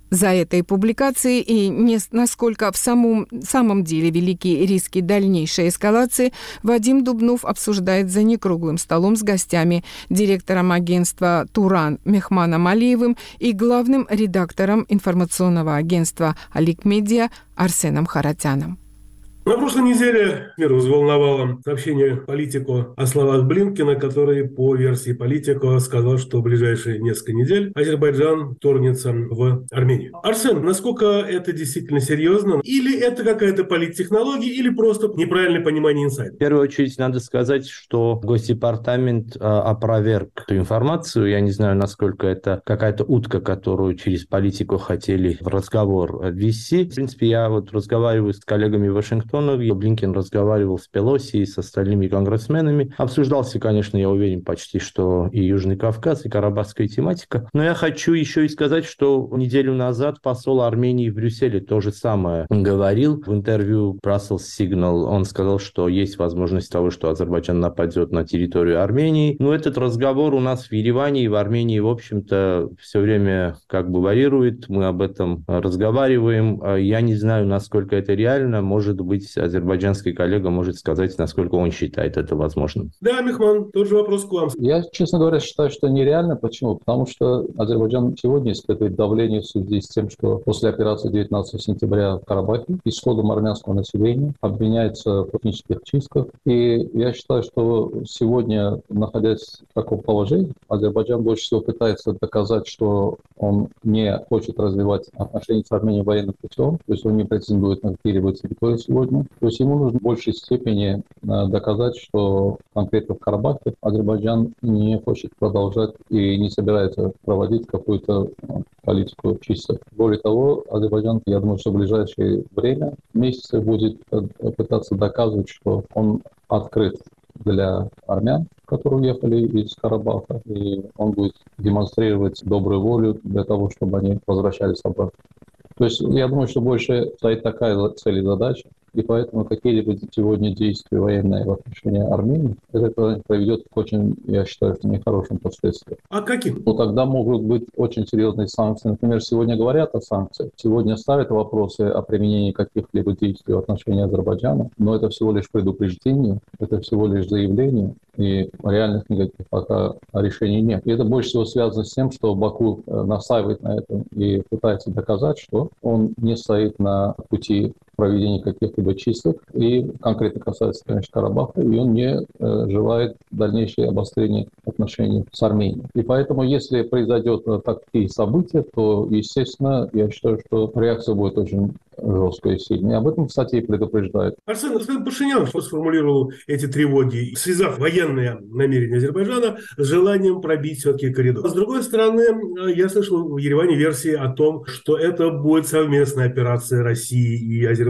За этой публикацией и не насколько в самом, самом деле велики риски дальнейшей эскалации, Вадим Дубнов обсуждает за некруглым столом с гостями, директором агентства «Туран» Мехманом Алиевым и главным редактором информационного агентства «Алик Медиа» Арсеном Харатяном. На прошлой неделе мир взволновало сообщение Политико о словах Блинкена, который, по версии Политико, сказал, что в ближайшие несколько недель Азербайджан вторгнется в Армению. Арсен, насколько это действительно серьезно? Или это какая-то политтехнология, или просто неправильное понимание инсайда? В первую очередь надо сказать, что Госдепартамент э, опроверг эту информацию. Я не знаю, насколько это какая-то утка, которую через Политико хотели в разговор ввести. В принципе, я вот разговариваю с коллегами в Вашингтоне. Блинкен разговаривал с Пелоси и с остальными конгрессменами. Обсуждался, конечно, я уверен, почти что и Южный Кавказ, и карабахская тематика. Но я хочу еще и сказать, что неделю назад посол Армении в Брюсселе то же самое говорил. В интервью Brussels Signal он сказал, что есть возможность того, что Азербайджан нападет на территорию Армении. Но этот разговор у нас в Ереване и в Армении, в общем-то, все время как бы варьирует. Мы об этом разговариваем. Я не знаю, насколько это реально. Может быть, азербайджанский коллега может сказать, насколько он считает это возможным. Да, Мехман, тот же вопрос к вам. Я, честно говоря, считаю, что нереально. Почему? Потому что Азербайджан сегодня испытывает давление в связи с тем, что после операции девятнадцатого сентября в Карабахе исходом армянского населения обвиняется в этнических чистках. И я считаю, что сегодня, находясь в таком положении, Азербайджан больше всего пытается доказать, что он не хочет развивать отношения с Арменией военным путем, то есть он не претендует на какие-либо территории сегодня. То есть ему нужно в большей степени доказать, что конкретно в Карабахе Азербайджан не хочет продолжать и не собирается проводить какую-то политику чисток. Более того, Азербайджан, я думаю, что в ближайшее время, месяцы, будет пытаться доказывать, что он открыт для армян, которые уехали из Карабаха, и он будет демонстрировать добрую волю для того, чтобы они возвращались обратно. То есть я думаю, что больше стоит такая цель и задача, и поэтому какие-либо сегодня действия военные в отношении Армении, это приведет к очень, я считаю, нехорошим последствиям. А каким? Ну, тогда могут быть очень серьезные санкции. Например, сегодня говорят о санкциях, сегодня ставят вопросы о применении каких-либо действий в отношении Азербайджана, но это всего лишь предупреждение, это всего лишь заявление, и реальных никаких пока решений нет. И это больше всего связано с тем, что Баку настаивает на этом и пытается доказать, что он не стоит на пути проведения каких-либо чисток, и конкретно касается, конечно, Карабаха, и он не э, желает дальнейшее обострение отношений с Арменией. И поэтому, если произойдет такие события, то, естественно, я считаю, что реакция будет очень жесткая и сильная. И об этом, кстати, и предупреждает. Арсен, господин Пашинян сформулировал эти тревоги, связав военные намерения Азербайджана с желанием пробить все-таки коридор. С другой стороны, я слышал в Ереване версии о том, что это будет совместная операция России и Азербайджана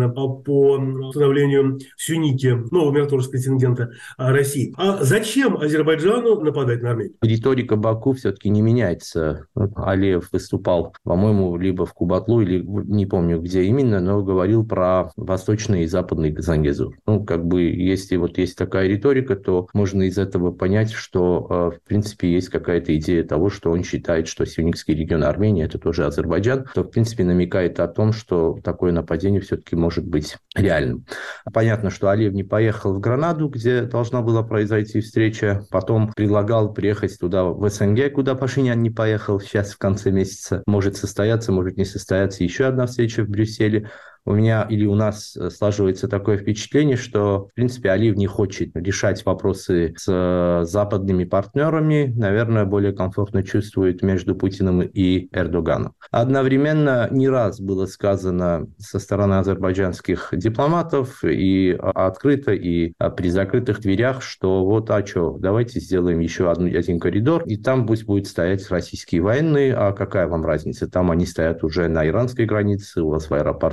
по установлению в Сюнике нового миротворческого контингента России. А зачем Азербайджану нападать на Армению? Риторика Баку все-таки не меняется. Алиев выступал, по-моему, либо в Кубатлу, или не помню, где именно, но говорил про восточный и западный Зангезур. Ну, как бы, если вот есть такая риторика, то можно из этого понять, что, в принципе, есть какая-то идея того, что он считает, что Сюникский регион Армении – это тоже Азербайджан, то, в принципе, намекает о том, что такое нападение все-таки может быть реальным. Понятно, что Алиев не поехал в Гранаду, где должна была произойти встреча, потом предлагал приехать туда, в СНГ, куда Пашинян не поехал. Сейчас в конце месяца может состояться, может не состояться еще одна встреча в Брюсселе. У меня или у нас сложивается такое впечатление, что, в принципе, Алиев не хочет решать вопросы с западными партнерами, наверное, более комфортно чувствует между Путиным и Эрдоганом. Одновременно не раз было сказано со стороны азербайджанских дипломатов и открыто, и при закрытых дверях, что вот, а что, давайте сделаем еще один коридор, и там пусть будут стоять российские военные, а какая вам разница? Там они стоят уже на иранской границе, у вас в аэропорту.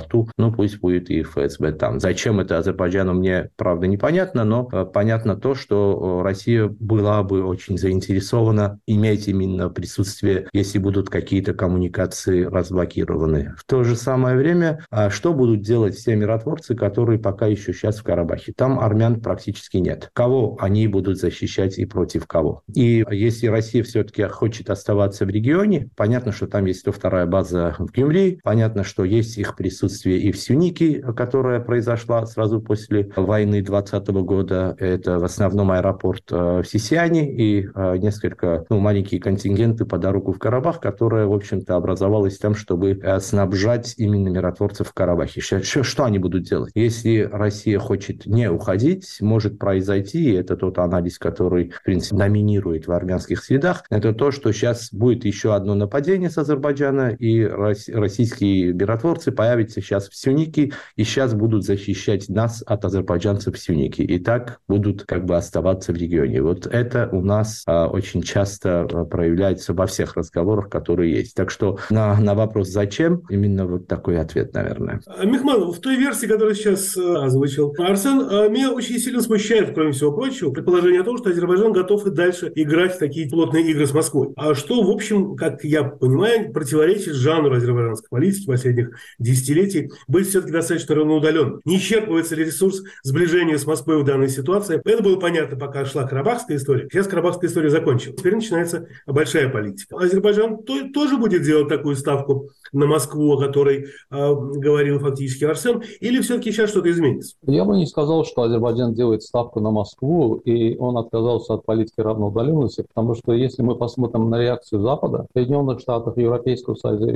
ну пусть будет и эф эс бэ там. Зачем это Азербайджану, мне, правда, непонятно, но понятно то, что Россия была бы очень заинтересована иметь именно присутствие, если будут какие-то коммуникации разблокированы. В то же самое время, что будут делать все миротворцы, которые пока еще сейчас в Карабахе? Там армян практически нет. Кого они будут защищать и против кого? И если Россия все-таки хочет оставаться в регионе, понятно, что там есть сто вторая база в Гюмри, понятно, что есть их присутствие и в Сюнике, которая произошла сразу после войны двадцатого года. Это в основном аэропорт в Сисиане и несколько, ну, маленькие контингенты по дорогу в Карабах, которая, в общем-то, образовалась тем, чтобы снабжать именно миротворцев в Карабахе. Что, что они будут делать? Если Россия хочет не уходить, может произойти, и это тот анализ, который, в принципе, доминирует в армянских средах, это то, что сейчас будет еще одно нападение с Азербайджана, и российские миротворцы появятся сейчас в Сюнике, и сейчас будут защищать нас от азербайджанцев в Сюнике. И так будут как бы оставаться в регионе. Вот это у нас а, очень часто проявляется во всех разговорах, которые есть. Так что на, на вопрос «зачем?» именно вот такой ответ, наверное. Мехман, в той версии, которую сейчас озвучил Арсен, меня очень сильно смущает, кроме всего прочего, предположение о том, что Азербайджан готов и дальше играть в такие плотные игры с Москвой. А что, в общем, как я понимаю, противоречит жанру азербайджанской политики последних десятилетий, быть все-таки достаточно равноудаленным. Не исчерпывается ли ресурс сближения с Москвой в данной ситуации? Это было понятно, пока шла карабахская история. Сейчас карабахская история закончилась. Теперь начинается большая политика. Азербайджан то, тоже будет делать такую ставку на Москву, о которой э, говорил фактически Арсен, или все-таки сейчас что-то изменится? Я бы не сказал, что Азербайджан делает ставку на Москву, и он отказался от политики равноудаленности, потому что если мы посмотрим на реакцию Запада, Соединенных Штатов, Европейского Союза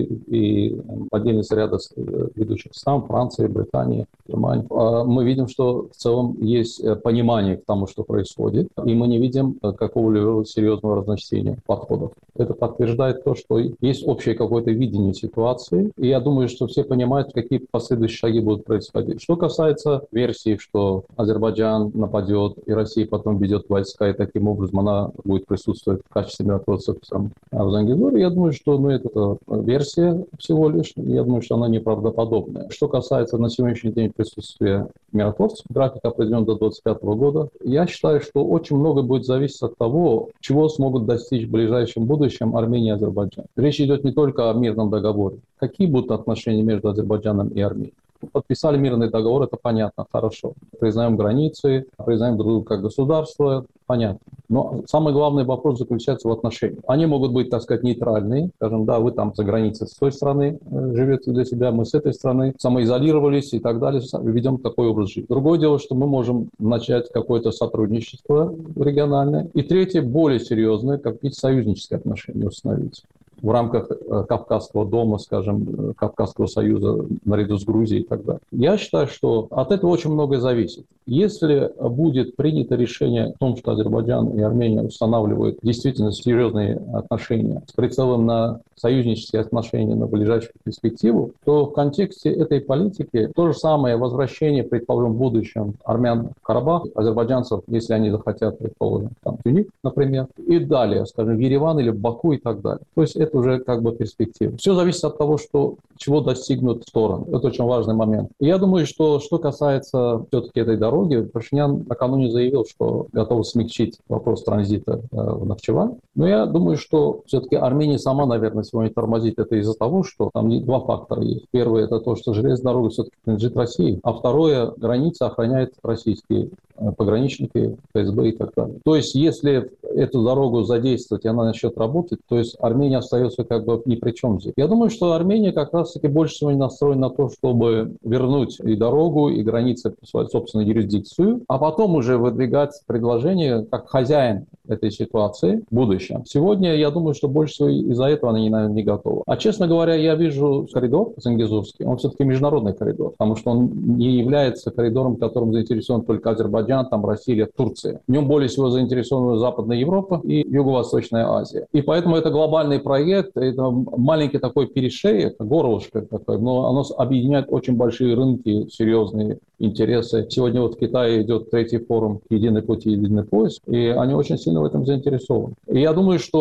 и отдельно ряда ведущих стран, Франции, Британии, Германии, мы видим, что в целом есть понимание к тому, что происходит, и мы не видим какого-либо серьезного разночтения подходов. Это подтверждает то, что есть общее какое-то видение ситуации, и я думаю, что все понимают, какие последующие шаги будут происходить. Что касается версии, что Азербайджан нападет, и Россия потом ведет войска, и таким образом она будет присутствовать в качестве миротворцев в Зангезуре, я думаю, что ну, это версия всего лишь, я думаю, что она неправдоподобная. Что касается на сегодняшний день присутствия миротворцев, график определен до двадцать пятого года, я считаю, что очень много будет зависеть от того, чего смогут достичь в ближайшем будущем Армения и Азербайджан. Речь идет не только о мирном договоре. Какие будут отношения между Азербайджаном и Арменией? Подписали мирный договор, это понятно, хорошо. Признаем границы, признаем друг друга как государство, понятно. Но самый главный вопрос заключается в отношениях. Они могут быть, так сказать, нейтральные. Скажем, да, вы там за границей с той страны живете для себя, мы с этой страны самоизолировались и так далее, ведем такой образ жизни. Другое дело, что мы можем начать какое-то сотрудничество региональное. И третье, более серьезное, какие-то союзнические отношения установить в рамках Кавказского дома, скажем, Кавказского союза наряду с Грузией и так далее. Я считаю, что от этого очень многое зависит. Если будет принято решение о том, что Азербайджан и Армения устанавливают действительно серьезные отношения с прицелом на союзнические отношения на ближайшую перспективу, то в контексте этой политики то же самое возвращение, предположим, в будущем армян в Карабах, азербайджанцев, если они захотят, предположим, там, Тюник, например, и далее, скажем, в Ереван или в Баку и так далее. То есть это уже как бы перспектива. Все зависит от того, что, чего достигнут стороны. Это очень важный момент. И я думаю, что что касается все-таки этой дороги, Пашинян накануне заявил, что готов смягчить вопрос транзита э, в Нахчевань. Но я думаю, что все-таки Армения сама, наверное, сегодня тормозит это из-за того, что там два фактора есть. Первый – это то, что железная дорога все-таки принадлежит России. А второе – граница охраняет российские пограничники, эф эс бэ и так далее. То есть, если эту дорогу задействовать, и она начнет работать, то есть Армения остается как бы ни при чем здесь. Я думаю, что Армения как раз-таки больше всего настроена на то, чтобы вернуть и дорогу, и границы по своей собственной юрисдикцию, а потом уже выдвигать предложение как хозяин этой ситуации в будущем. Сегодня, я думаю, что больше всего из-за этого они, наверное, не готовы. А, честно говоря, я вижу коридор Зангезурский, он все-таки международный коридор, потому что он не является коридором, которым заинтересован только Азербайджан, там Россия или Турция. В нем более всего заинтересована Западная Европа и Юго-Восточная Азия. И поэтому это глобальный проект, это маленький такой перешеек, горлышко такое, но оно объединяет очень большие рынки, серьезные интересы. Сегодня вот в Китае идет третий форум «Единый путь и единый поиск», и они очень сильно в этом заинтересованы. И я думаю, что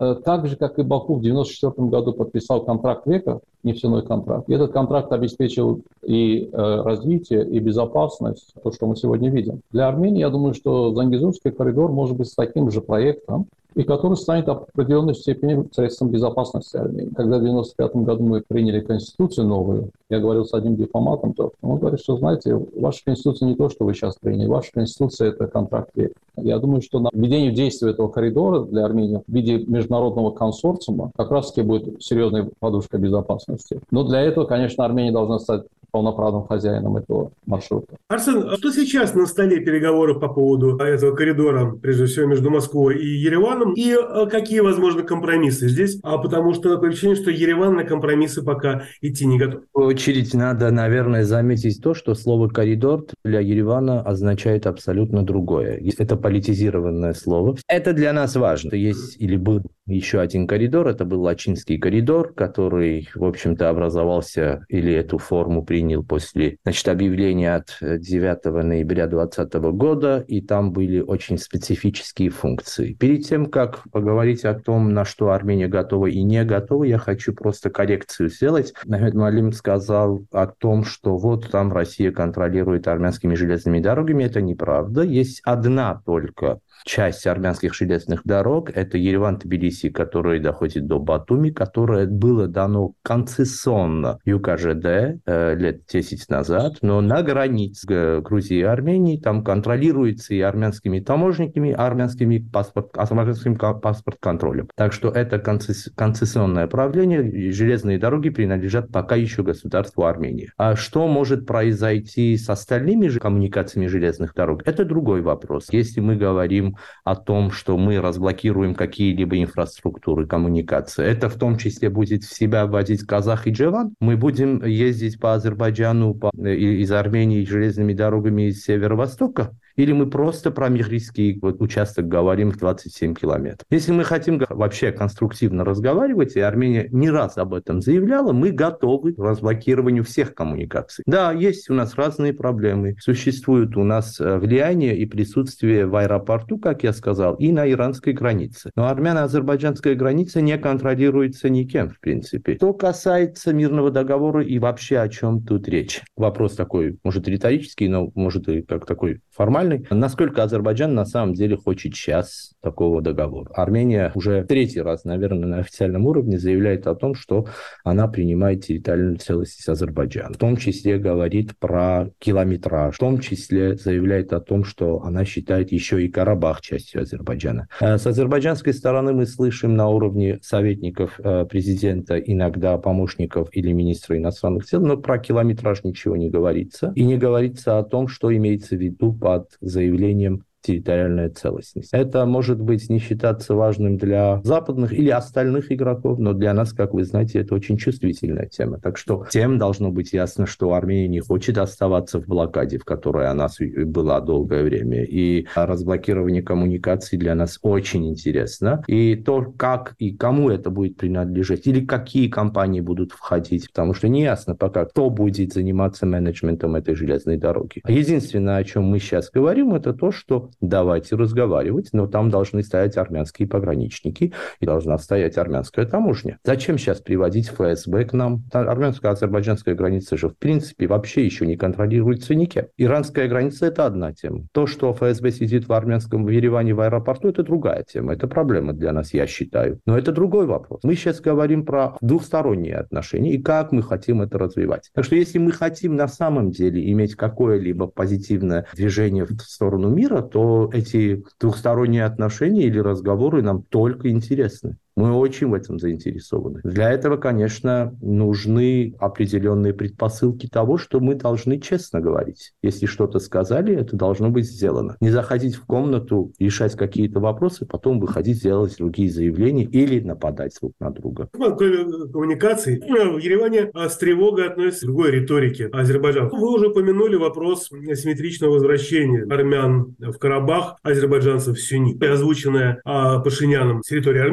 так же, как и Баку в девяносто четвёртом году подписал контракт века, нефтяной контракт. И этот контракт обеспечил и э, развитие, и безопасность, то, что мы сегодня видим. Для Армении, я думаю, что Зангезурский коридор может быть с таким же проектом, и который станет в определенной степени средством безопасности Армении. Когда в девяносто пятом году мы приняли конституцию новую, я говорил с одним дипломатом, то он говорит, что, знаете, ваша конституция не то, что вы сейчас приняли, ваша конституция – это контракт века. Я думаю, что на введение в действие этого коридора для Армении в виде международного консорциума как раз-таки будет серьезная подушка безопасности. Но для этого, конечно, Армения должна стать полноправным хозяином этого маршрута. Арсен, а что сейчас на столе переговоров по поводу этого коридора, прежде всего между Москвой и Ереваном, и какие, возможно, компромиссы здесь? А потому что такое ощущение, что Ереван на компромиссы пока идти не готов. В очередь надо, наверное, заметить то, что слово «коридор» для Еревана означает абсолютно другое. Это политизированное слово. Это для нас важно. Есть или был еще один коридор, это был Лачинский коридор, который, в общем-то, образовался или эту форму принял после, значит, объявления от девятого ноября двадцатого года, и там были очень специфические функции. Перед тем, как поговорить о том, на что Армения готова и не готова, я хочу просто коррекцию сделать. Мехмед Муалим сказал о том, что вот там Россия контролирует армянскими железными дорогами. Это неправда. Есть одна только часть армянских железных дорог, это Ереван-Тбилиси, который доходит до Батуми, которое было дано концессионно ЮКЖД э, лет десять назад, но на границе Грузии и Армении там контролируется и армянскими таможниками, и армянскими паспорт, армянским паспорт-контролем. Так что это концесс, концессионное правление, железные дороги принадлежат пока еще государству Армении. А что может произойти с остальными же коммуникациями железных дорог, это другой вопрос. Если мы говорим о том, что мы разблокируем какие-либо инфраструктуры коммуникации. Это в том числе будет в себя вводить Казах и Джеван. Мы будем ездить по Азербайджану, по, из Армении железными дорогами из северо-востока. Или мы просто про Мехрийский вот, участок говорим в двадцать семь километров. Если мы хотим вообще конструктивно разговаривать, и Армения не раз об этом заявляла, мы готовы к разблокированию всех коммуникаций. Да, есть у нас разные проблемы. Существует у нас влияние и присутствие в аэропорту, как я сказал, и на иранской границе. Но армяно-азербайджанская граница не контролируется никем, в принципе. Что касается мирного договора и вообще о чем тут речь. Вопрос такой, может, риторический, но может и как такой формальный. Насколько Азербайджан на самом деле хочет сейчас такого договора? Армения уже третий раз, наверное, на официальном уровне заявляет о том, что она принимает территориальную целостность Азербайджана. В том числе говорит про километраж. В том числе заявляет о том, что она считает еще и Карабах частью Азербайджана. С азербайджанской стороны мы слышим на уровне советников президента, иногда помощников или министра иностранных дел, но про километраж ничего не говорится. И не говорится о том, что имеется в виду под заявлением территориальная целостность. Это может быть не считаться важным для западных или остальных игроков, но для нас, как вы знаете, это очень чувствительная тема. Так что всем должно быть ясно, что Армения не хочет оставаться в блокаде, в которой она была долгое время. И разблокирование коммуникаций для нас очень интересно. И то, как и кому это будет принадлежать, или какие компании будут входить, потому что не ясно пока, кто будет заниматься менеджментом этой железной дороги. Единственное, о чем мы сейчас говорим, это то, что давайте разговаривать, но там должны стоять армянские пограничники и должна стоять армянская таможня. Зачем сейчас приводить ФСБ к нам? Армянско-азербайджанская граница же в принципе вообще еще не контролируется никем. Иранская граница – это одна тема. То, что ФСБ сидит в армянском в Ереване в аэропорту, это другая тема. Это проблема для нас, я считаю. Но это другой вопрос. Мы сейчас говорим про двухсторонние отношения и как мы хотим это развивать. Так что если мы хотим на самом деле иметь какое-либо позитивное движение в сторону мира, то эти двухсторонние отношения или разговоры нам только интересны. Мы очень в этом заинтересованы. Для этого, конечно, нужны определенные предпосылки того, что мы должны честно говорить. Если что-то сказали, это должно быть сделано. Не заходить в комнату, решать какие-то вопросы, потом выходить, делать другие заявления или нападать друг на друга. Кроме коммуникаций, в Ереване с тревогой относятся к другой риторике Азербайджана. Вы уже упомянули вопрос асимметричного возвращения армян в Карабах, азербайджанцев в Сюни, озвученное Пашиняном с территории Армении.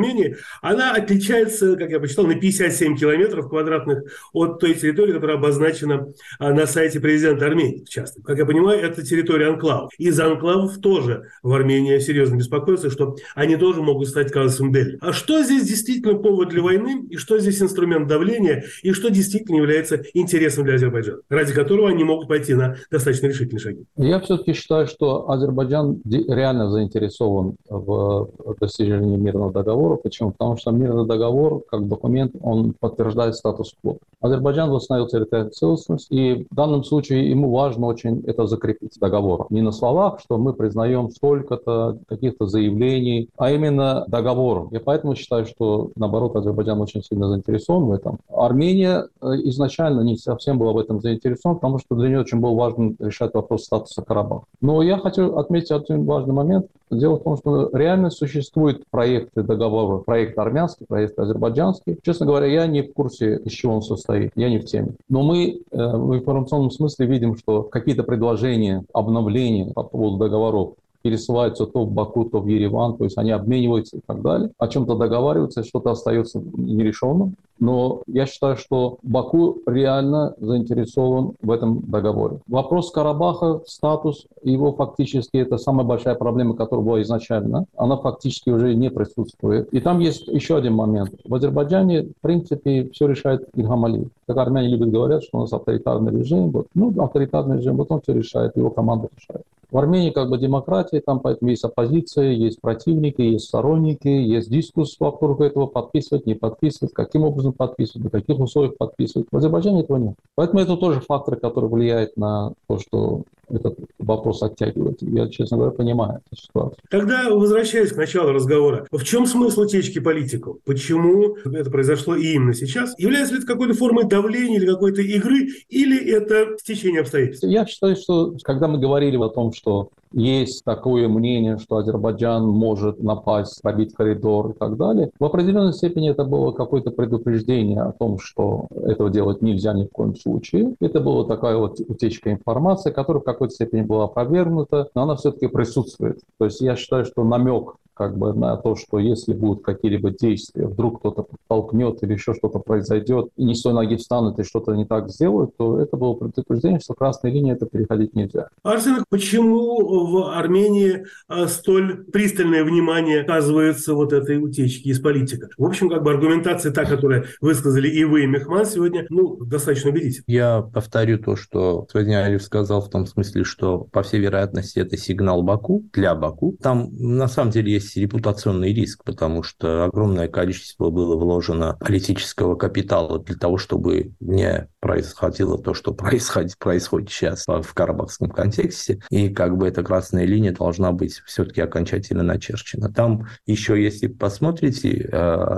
она отличается, как я почитал, на пятьдесят семь километров квадратных от той территории, которая обозначена на сайте президента Армении, в частности. Как я понимаю, это территория анклавов. Из анклавов тоже в Армении серьезно беспокоятся, что они тоже могут стать казусом белли. А что здесь действительно повод для войны, и что здесь инструмент давления, и что действительно является интересом для Азербайджана, ради которого они могут пойти на достаточно решительные шаги? Я все-таки считаю, что Азербайджан реально заинтересован в достижении мирного договора. Почему? Потому что мирный договор, как документ, он подтверждает статус-кво. Азербайджан восстановил территориальную целостность, и в данном случае ему важно очень это закрепить договор. Не на словах, что мы признаем столько-то каких-то заявлений, а именно договором. Я поэтому считаю, что, наоборот, Азербайджан очень сильно заинтересован в этом. Армения изначально не совсем была в этом заинтересована, потому что для нее очень был важен решать вопрос статуса Карабаха. Но я хочу отметить один важный момент. Дело в том, что реально существуют проекты договора, проект армянский, проект азербайджанский. Честно говоря, я не в курсе, из чего он состоит, я не в теме. Но мы э, в информационном смысле видим, что какие-то предложения, обновления по поводу договоров пересылаются то в Баку, то в Ереван, то есть они обмениваются и так далее, о чем-то договариваются, что-то остается нерешенным. Но я считаю, что Баку реально заинтересован в этом договоре. Вопрос Карабаха, статус его фактически, это самая большая проблема, которая была изначально, она фактически уже не присутствует. И там есть еще один момент. В Азербайджане, в принципе, все решает Ильхам Алиев. Как армяне любят говорить, что у нас авторитарный режим, вот, ну, авторитарный режим, вот он все решает, его команда решает. В Армении как бы демократия, там поэтому есть оппозиция, есть противники, есть сторонники, есть дискуссия вокруг этого, подписывать, не подписывать, каким образом подписывать, на каких условиях подписывать. В Азербайджане этого нет. Поэтому это тоже фактор, который влияет на то, что этот вопрос оттягивается. Я, честно говоря, понимаю эту ситуацию. Тогда, возвращаясь к началу разговора, в чем смысл утечки политиков? Почему это произошло именно сейчас? Является ли это какой-то формой давления или какой-то игры, или это стечение обстоятельств? Я считаю, что когда мы говорили о том, что есть такое мнение, что Азербайджан может напасть, пробить коридор и так далее, в определенной степени это было какое-то предупреждение о том, что этого делать нельзя ни в коем случае. Это была такая вот утечка информации, которая в какой-то степени была опровергнута, но она все-таки присутствует. То есть я считаю, что намек как бы на то, что если будут какие-либо действия, вдруг кто-то толкнет или еще что-то произойдет, и не с той ноги встанут и что-то не так сделают, то это было предупреждение, что красной линии это переходить нельзя. Арсен, почему в Армении столь пристальное внимание оказывается вот этой утечке из политика? В общем, как бы аргументация та, которую высказали и вы, и Мехман сегодня, ну, достаточно убедительна. Я повторю то, что сегодня Алиев сказал, в том смысле, что, по всей вероятности, это сигнал Баку, для Баку. Там, на самом деле, есть репутационный риск, потому что огромное количество было вложено политического капитала для того, чтобы не происходило то, что происходит, происходит сейчас в карабахском контексте. И как бы эта красная линия должна быть все-таки окончательно начерчена. Там еще, если посмотрите,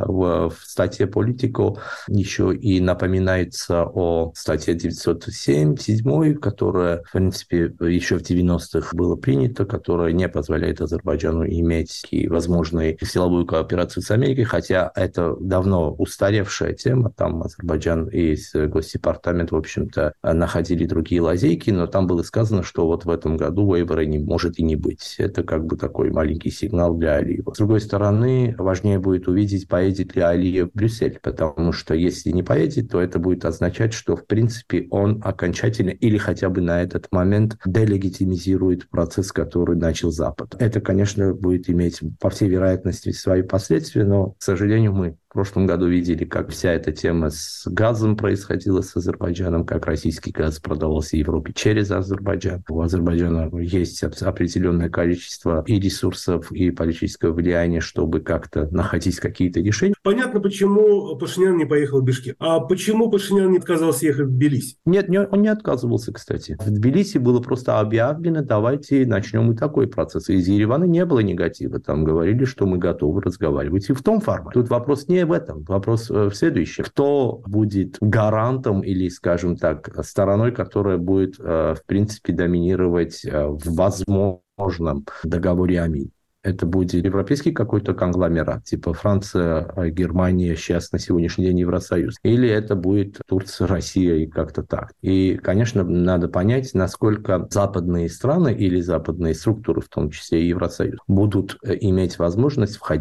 в статье «Политико» еще и напоминается о статье девятьсот семь, седьмой, которая, в принципе, еще в девяностых было принято, которая не позволяет Азербайджану иметь и возможной силовую кооперацию с Америкой, хотя это давно устаревшая тема. Там Азербайджан и Госдепартамент, в общем-то, находили другие лазейки, но там было сказано, что вот в этом году вейвера не может и не быть. Это как бы такой маленький сигнал для Алиева. С другой стороны, важнее будет увидеть, поедет ли Алиев в Брюссель, потому что если не поедет, то это будет означать, что, в принципе, он окончательно или хотя бы на этот момент делегитимизирует процесс, который начал Запад. Это, конечно, будет иметь по всей вероятности свои последствия, но, к сожалению, мы в прошлом году видели, как вся эта тема с газом происходила с Азербайджаном, как российский газ продавался Европе через Азербайджан. У Азербайджана есть определенное количество и ресурсов, и политического влияния, чтобы как-то находить какие-то решения. Понятно, почему Пашинян не поехал в Бишкек. А почему Пашинян не отказался ехать в Тбилиси? Нет, он не отказывался, кстати. В Тбилиси было просто объявлено, давайте начнем и такой процесс. Из Еревана не было негатива. Там говорили, что мы готовы разговаривать и в том формате. Тут вопрос не в этом. Вопрос в следующем. Кто будет гарантом или, скажем так, стороной, которая будет, в принципе, доминировать в возможном договоре о мире? Это будет европейский какой-то конгломерат, типа Франция, Германия, сейчас на сегодняшний день Евросоюз. Или это будет Турция, Россия и как-то так. И, конечно, надо понять, насколько западные страны или западные структуры, в том числе и Евросоюз, будут иметь возможность входить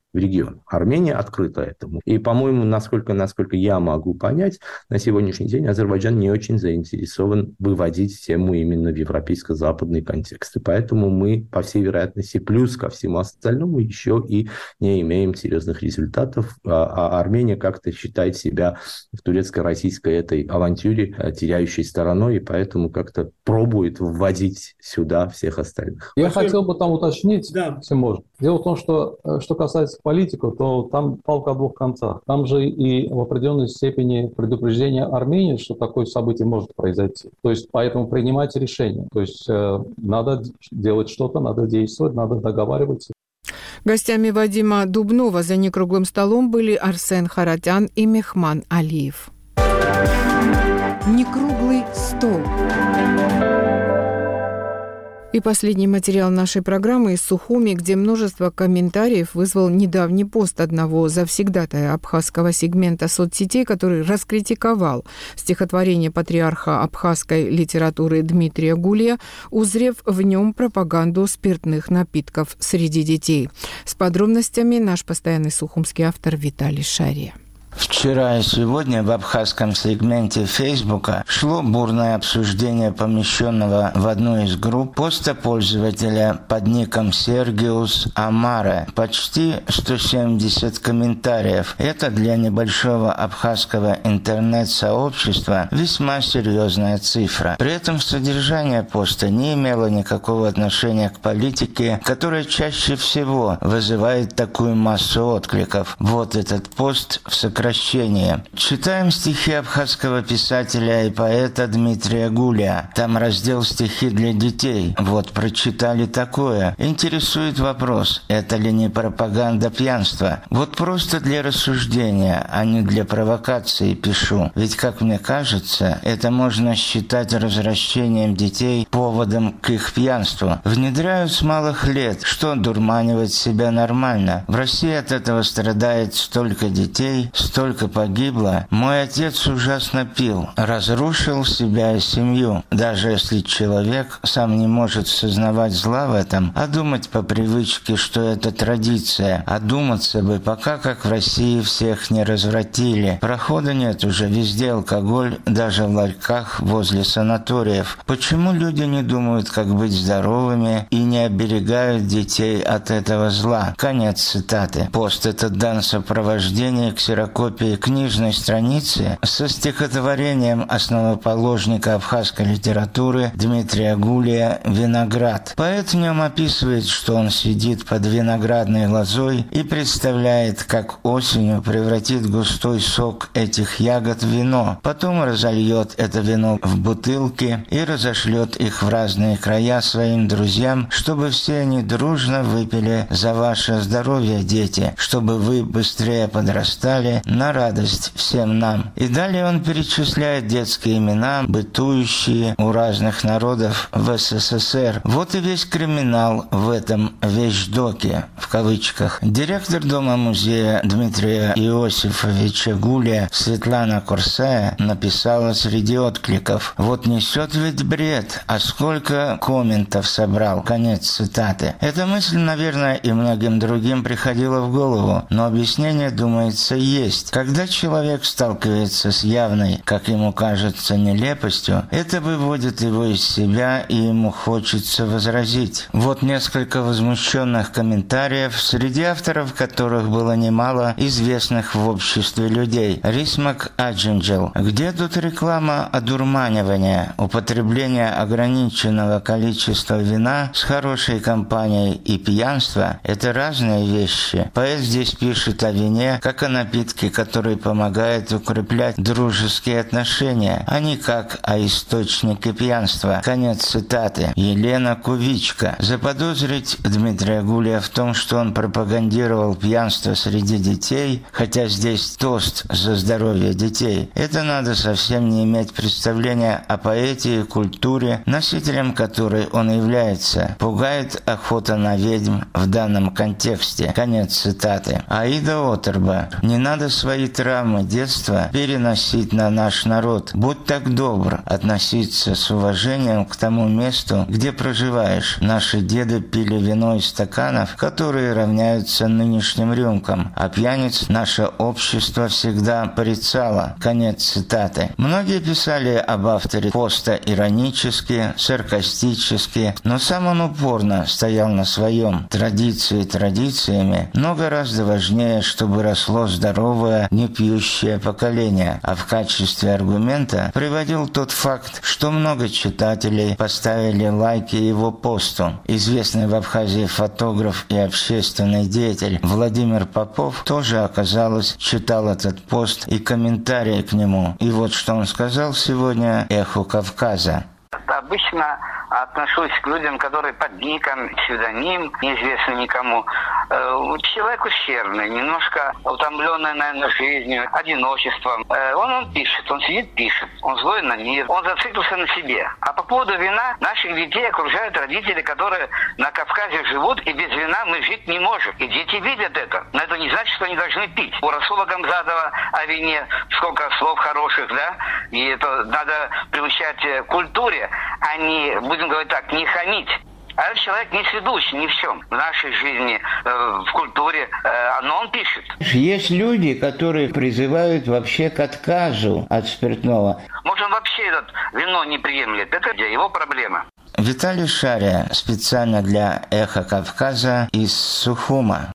в регион. Армения открыта этому. И, по-моему, насколько, насколько я могу понять, на сегодняшний день Азербайджан не очень заинтересован выводить тему именно в европейско-западный контекст. И поэтому мы, по всей вероятности, плюс ко всему остальному, еще и не имеем серьезных результатов. А Армения как-то считает себя в турецко-российской этой авантюре теряющей стороной, и поэтому как-то пробует вводить сюда всех остальных. Я хотел бы там уточнить, да. если можно. Дело в том, что что касается политиков, то там палка о двух концах. Там же и в определенной степени предупреждение Армении, что такое событие может произойти. То есть поэтому принимать решение. То есть э, надо делать что-то, надо действовать, надо договариваться. Гостями Вадима Дубнова за некруглым столом были Арсен Харатян и Мехман Алиев. Некруглый стол. И последний материал нашей программы из Сухуми, где множество комментариев вызвал недавний пост одного завсегдатая абхазского сегмента соцсетей, который раскритиковал стихотворение патриарха абхазской литературы Дмитрия Гулия, узрев в нем пропаганду спиртных напитков среди детей. С подробностями наш постоянный сухумский автор Виталий Шария. Вчера и сегодня в абхазском сегменте Фейсбука шло бурное обсуждение помещенного в одну из групп поста пользователя под ником Сергиус Амара. Почти сто семьдесят комментариев. Это для небольшого абхазского интернет-сообщества весьма серьезная цифра. При этом содержание поста не имело никакого отношения к политике, которая чаще всего вызывает такую массу откликов. Вот этот пост в сокращении. Читаем стихи абхазского писателя и поэта Дмитрия Гулия. Там раздел «Стихи для детей». Вот прочитали такое. Интересует вопрос, это ли не пропаганда пьянства? Вот просто для рассуждения, а не для провокации пишу. Ведь, как мне кажется, это можно считать развращением детей поводом к их пьянству. Внедряют с малых лет, что дурманивать себя нормально. В России от этого страдает столько детей, столько погибло. Мой отец ужасно пил, разрушил себя и семью. Даже если человек сам не может сознавать зла в этом, а думать по привычке, что это традиция, а думаться бы, пока как в России всех не развратили. Прохода нет уже, везде алкоголь, даже в ларьках возле санаториев. Почему люди не думают, как быть здоровыми и не оберегают детей от этого зла? Конец цитаты. Пост этот дан сопровождение ксерокопии книжной страницы со стихотворением основоположника абхазской литературы Дмитрия Гулия «Виноград». Поэт в нем описывает, что он сидит под виноградной лозой и представляет, как осенью превратит густой сок этих ягод в вино. Потом разольет это вино в бутылки и разошлет их в разные края своим друзьям, чтобы все они дружно выпили за ваше здоровье, дети, чтобы вы быстрее подрастали на радость всем нам. И далее он перечисляет детские имена, бытующие у разных народов в СССР. Вот и весь криминал в этом вещдоке, в кавычках. Директор Дома-музея Дмитрия Иосифовича Гулия Светлана Курсая написала среди откликов: «Вот несет ведь бред, а сколько комментов собрал». Конец цитаты. Эта мысль, наверное, и многим другим приходила в голову, но объяснение, думается, есть. Когда человек сталкивается с явной, как ему кажется, нелепостью, это выводит его из себя, и ему хочется возразить. Вот несколько возмущенных комментариев, среди авторов которых было немало известных в обществе людей. Рисмак Аджинджел. Где тут реклама одурманивания, употребление ограниченного количества вина с хорошей компанией и пьянство – это разные вещи. Поэт здесь пишет о вине, как о напитке, который помогает укреплять дружеские отношения, а не как о источнике пьянства. Конец цитаты. Елена Кувичка. Заподозрить Дмитрия Гулия в том, что он пропагандировал пьянство среди детей, хотя здесь тост за здоровье детей, это надо совсем не иметь представления о поэте и культуре, носителем которой он является. Пугает охота на ведьм в данном контексте. Конец цитаты. Аида Отерба. Не надо свои травмы детства переносить на наш народ. Будь так добр относиться с уважением к тому месту, где проживаешь. Наши деды пили вино из стаканов, которые равняются нынешним рюмкам, а пьяниц наше общество всегда порицало. Конец цитаты. Многие писали об авторе поста иронически, саркастически, но сам он упорно стоял на своем. Традиции традициями, но гораздо важнее, чтобы росло здоровое, непьющее поколение. А в качестве аргумента приводил тот факт, что много читателей поставили лайки его посту. Известный в Абхазии фотограф и общественный деятель Владимир Попов тоже, оказалось, читал этот пост и комментарии к нему. И вот что он сказал сегодня «Эху Кавказа». Обычно отношусь к людям, которые под ником, псевдоним, неизвестный никому. Человек ущербный, немножко утомленный, наверное, жизнью, одиночеством. Он, он пишет, он сидит, пишет, он злой на мир, он зациклился на себе. А по поводу вина, наших детей окружают родители, которые на Кавказе живут, и без вина мы жить не можем. И дети видят это, но это не значит, что они должны пить. У Расула Гамзатова о вине сколько слов хороших, да, и это надо приучать к культуре, а не, будем говорить так, не хамить. А этот человек не сведущий ни в чем в нашей жизни, э, в культуре, э, но он пишет. Есть люди, которые призывают вообще к отказу от спиртного. Может, он вообще это вино не приемлет, это его проблема. Виталий Шария, специально для «Эхо Кавказа» из Сухума.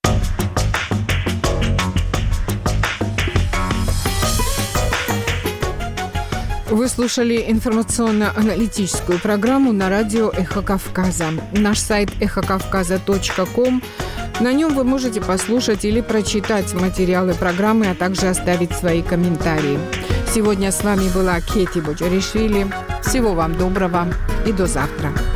Вы слушали информационно-аналитическую программу на радио «Эхо Кавказа». Наш сайт эхо кавказа точка ком. На нем вы можете послушать или прочитать материалы программы, а также оставить свои комментарии. Сегодня с вами была Кети Боджаришвили. Всего вам доброго и до завтра.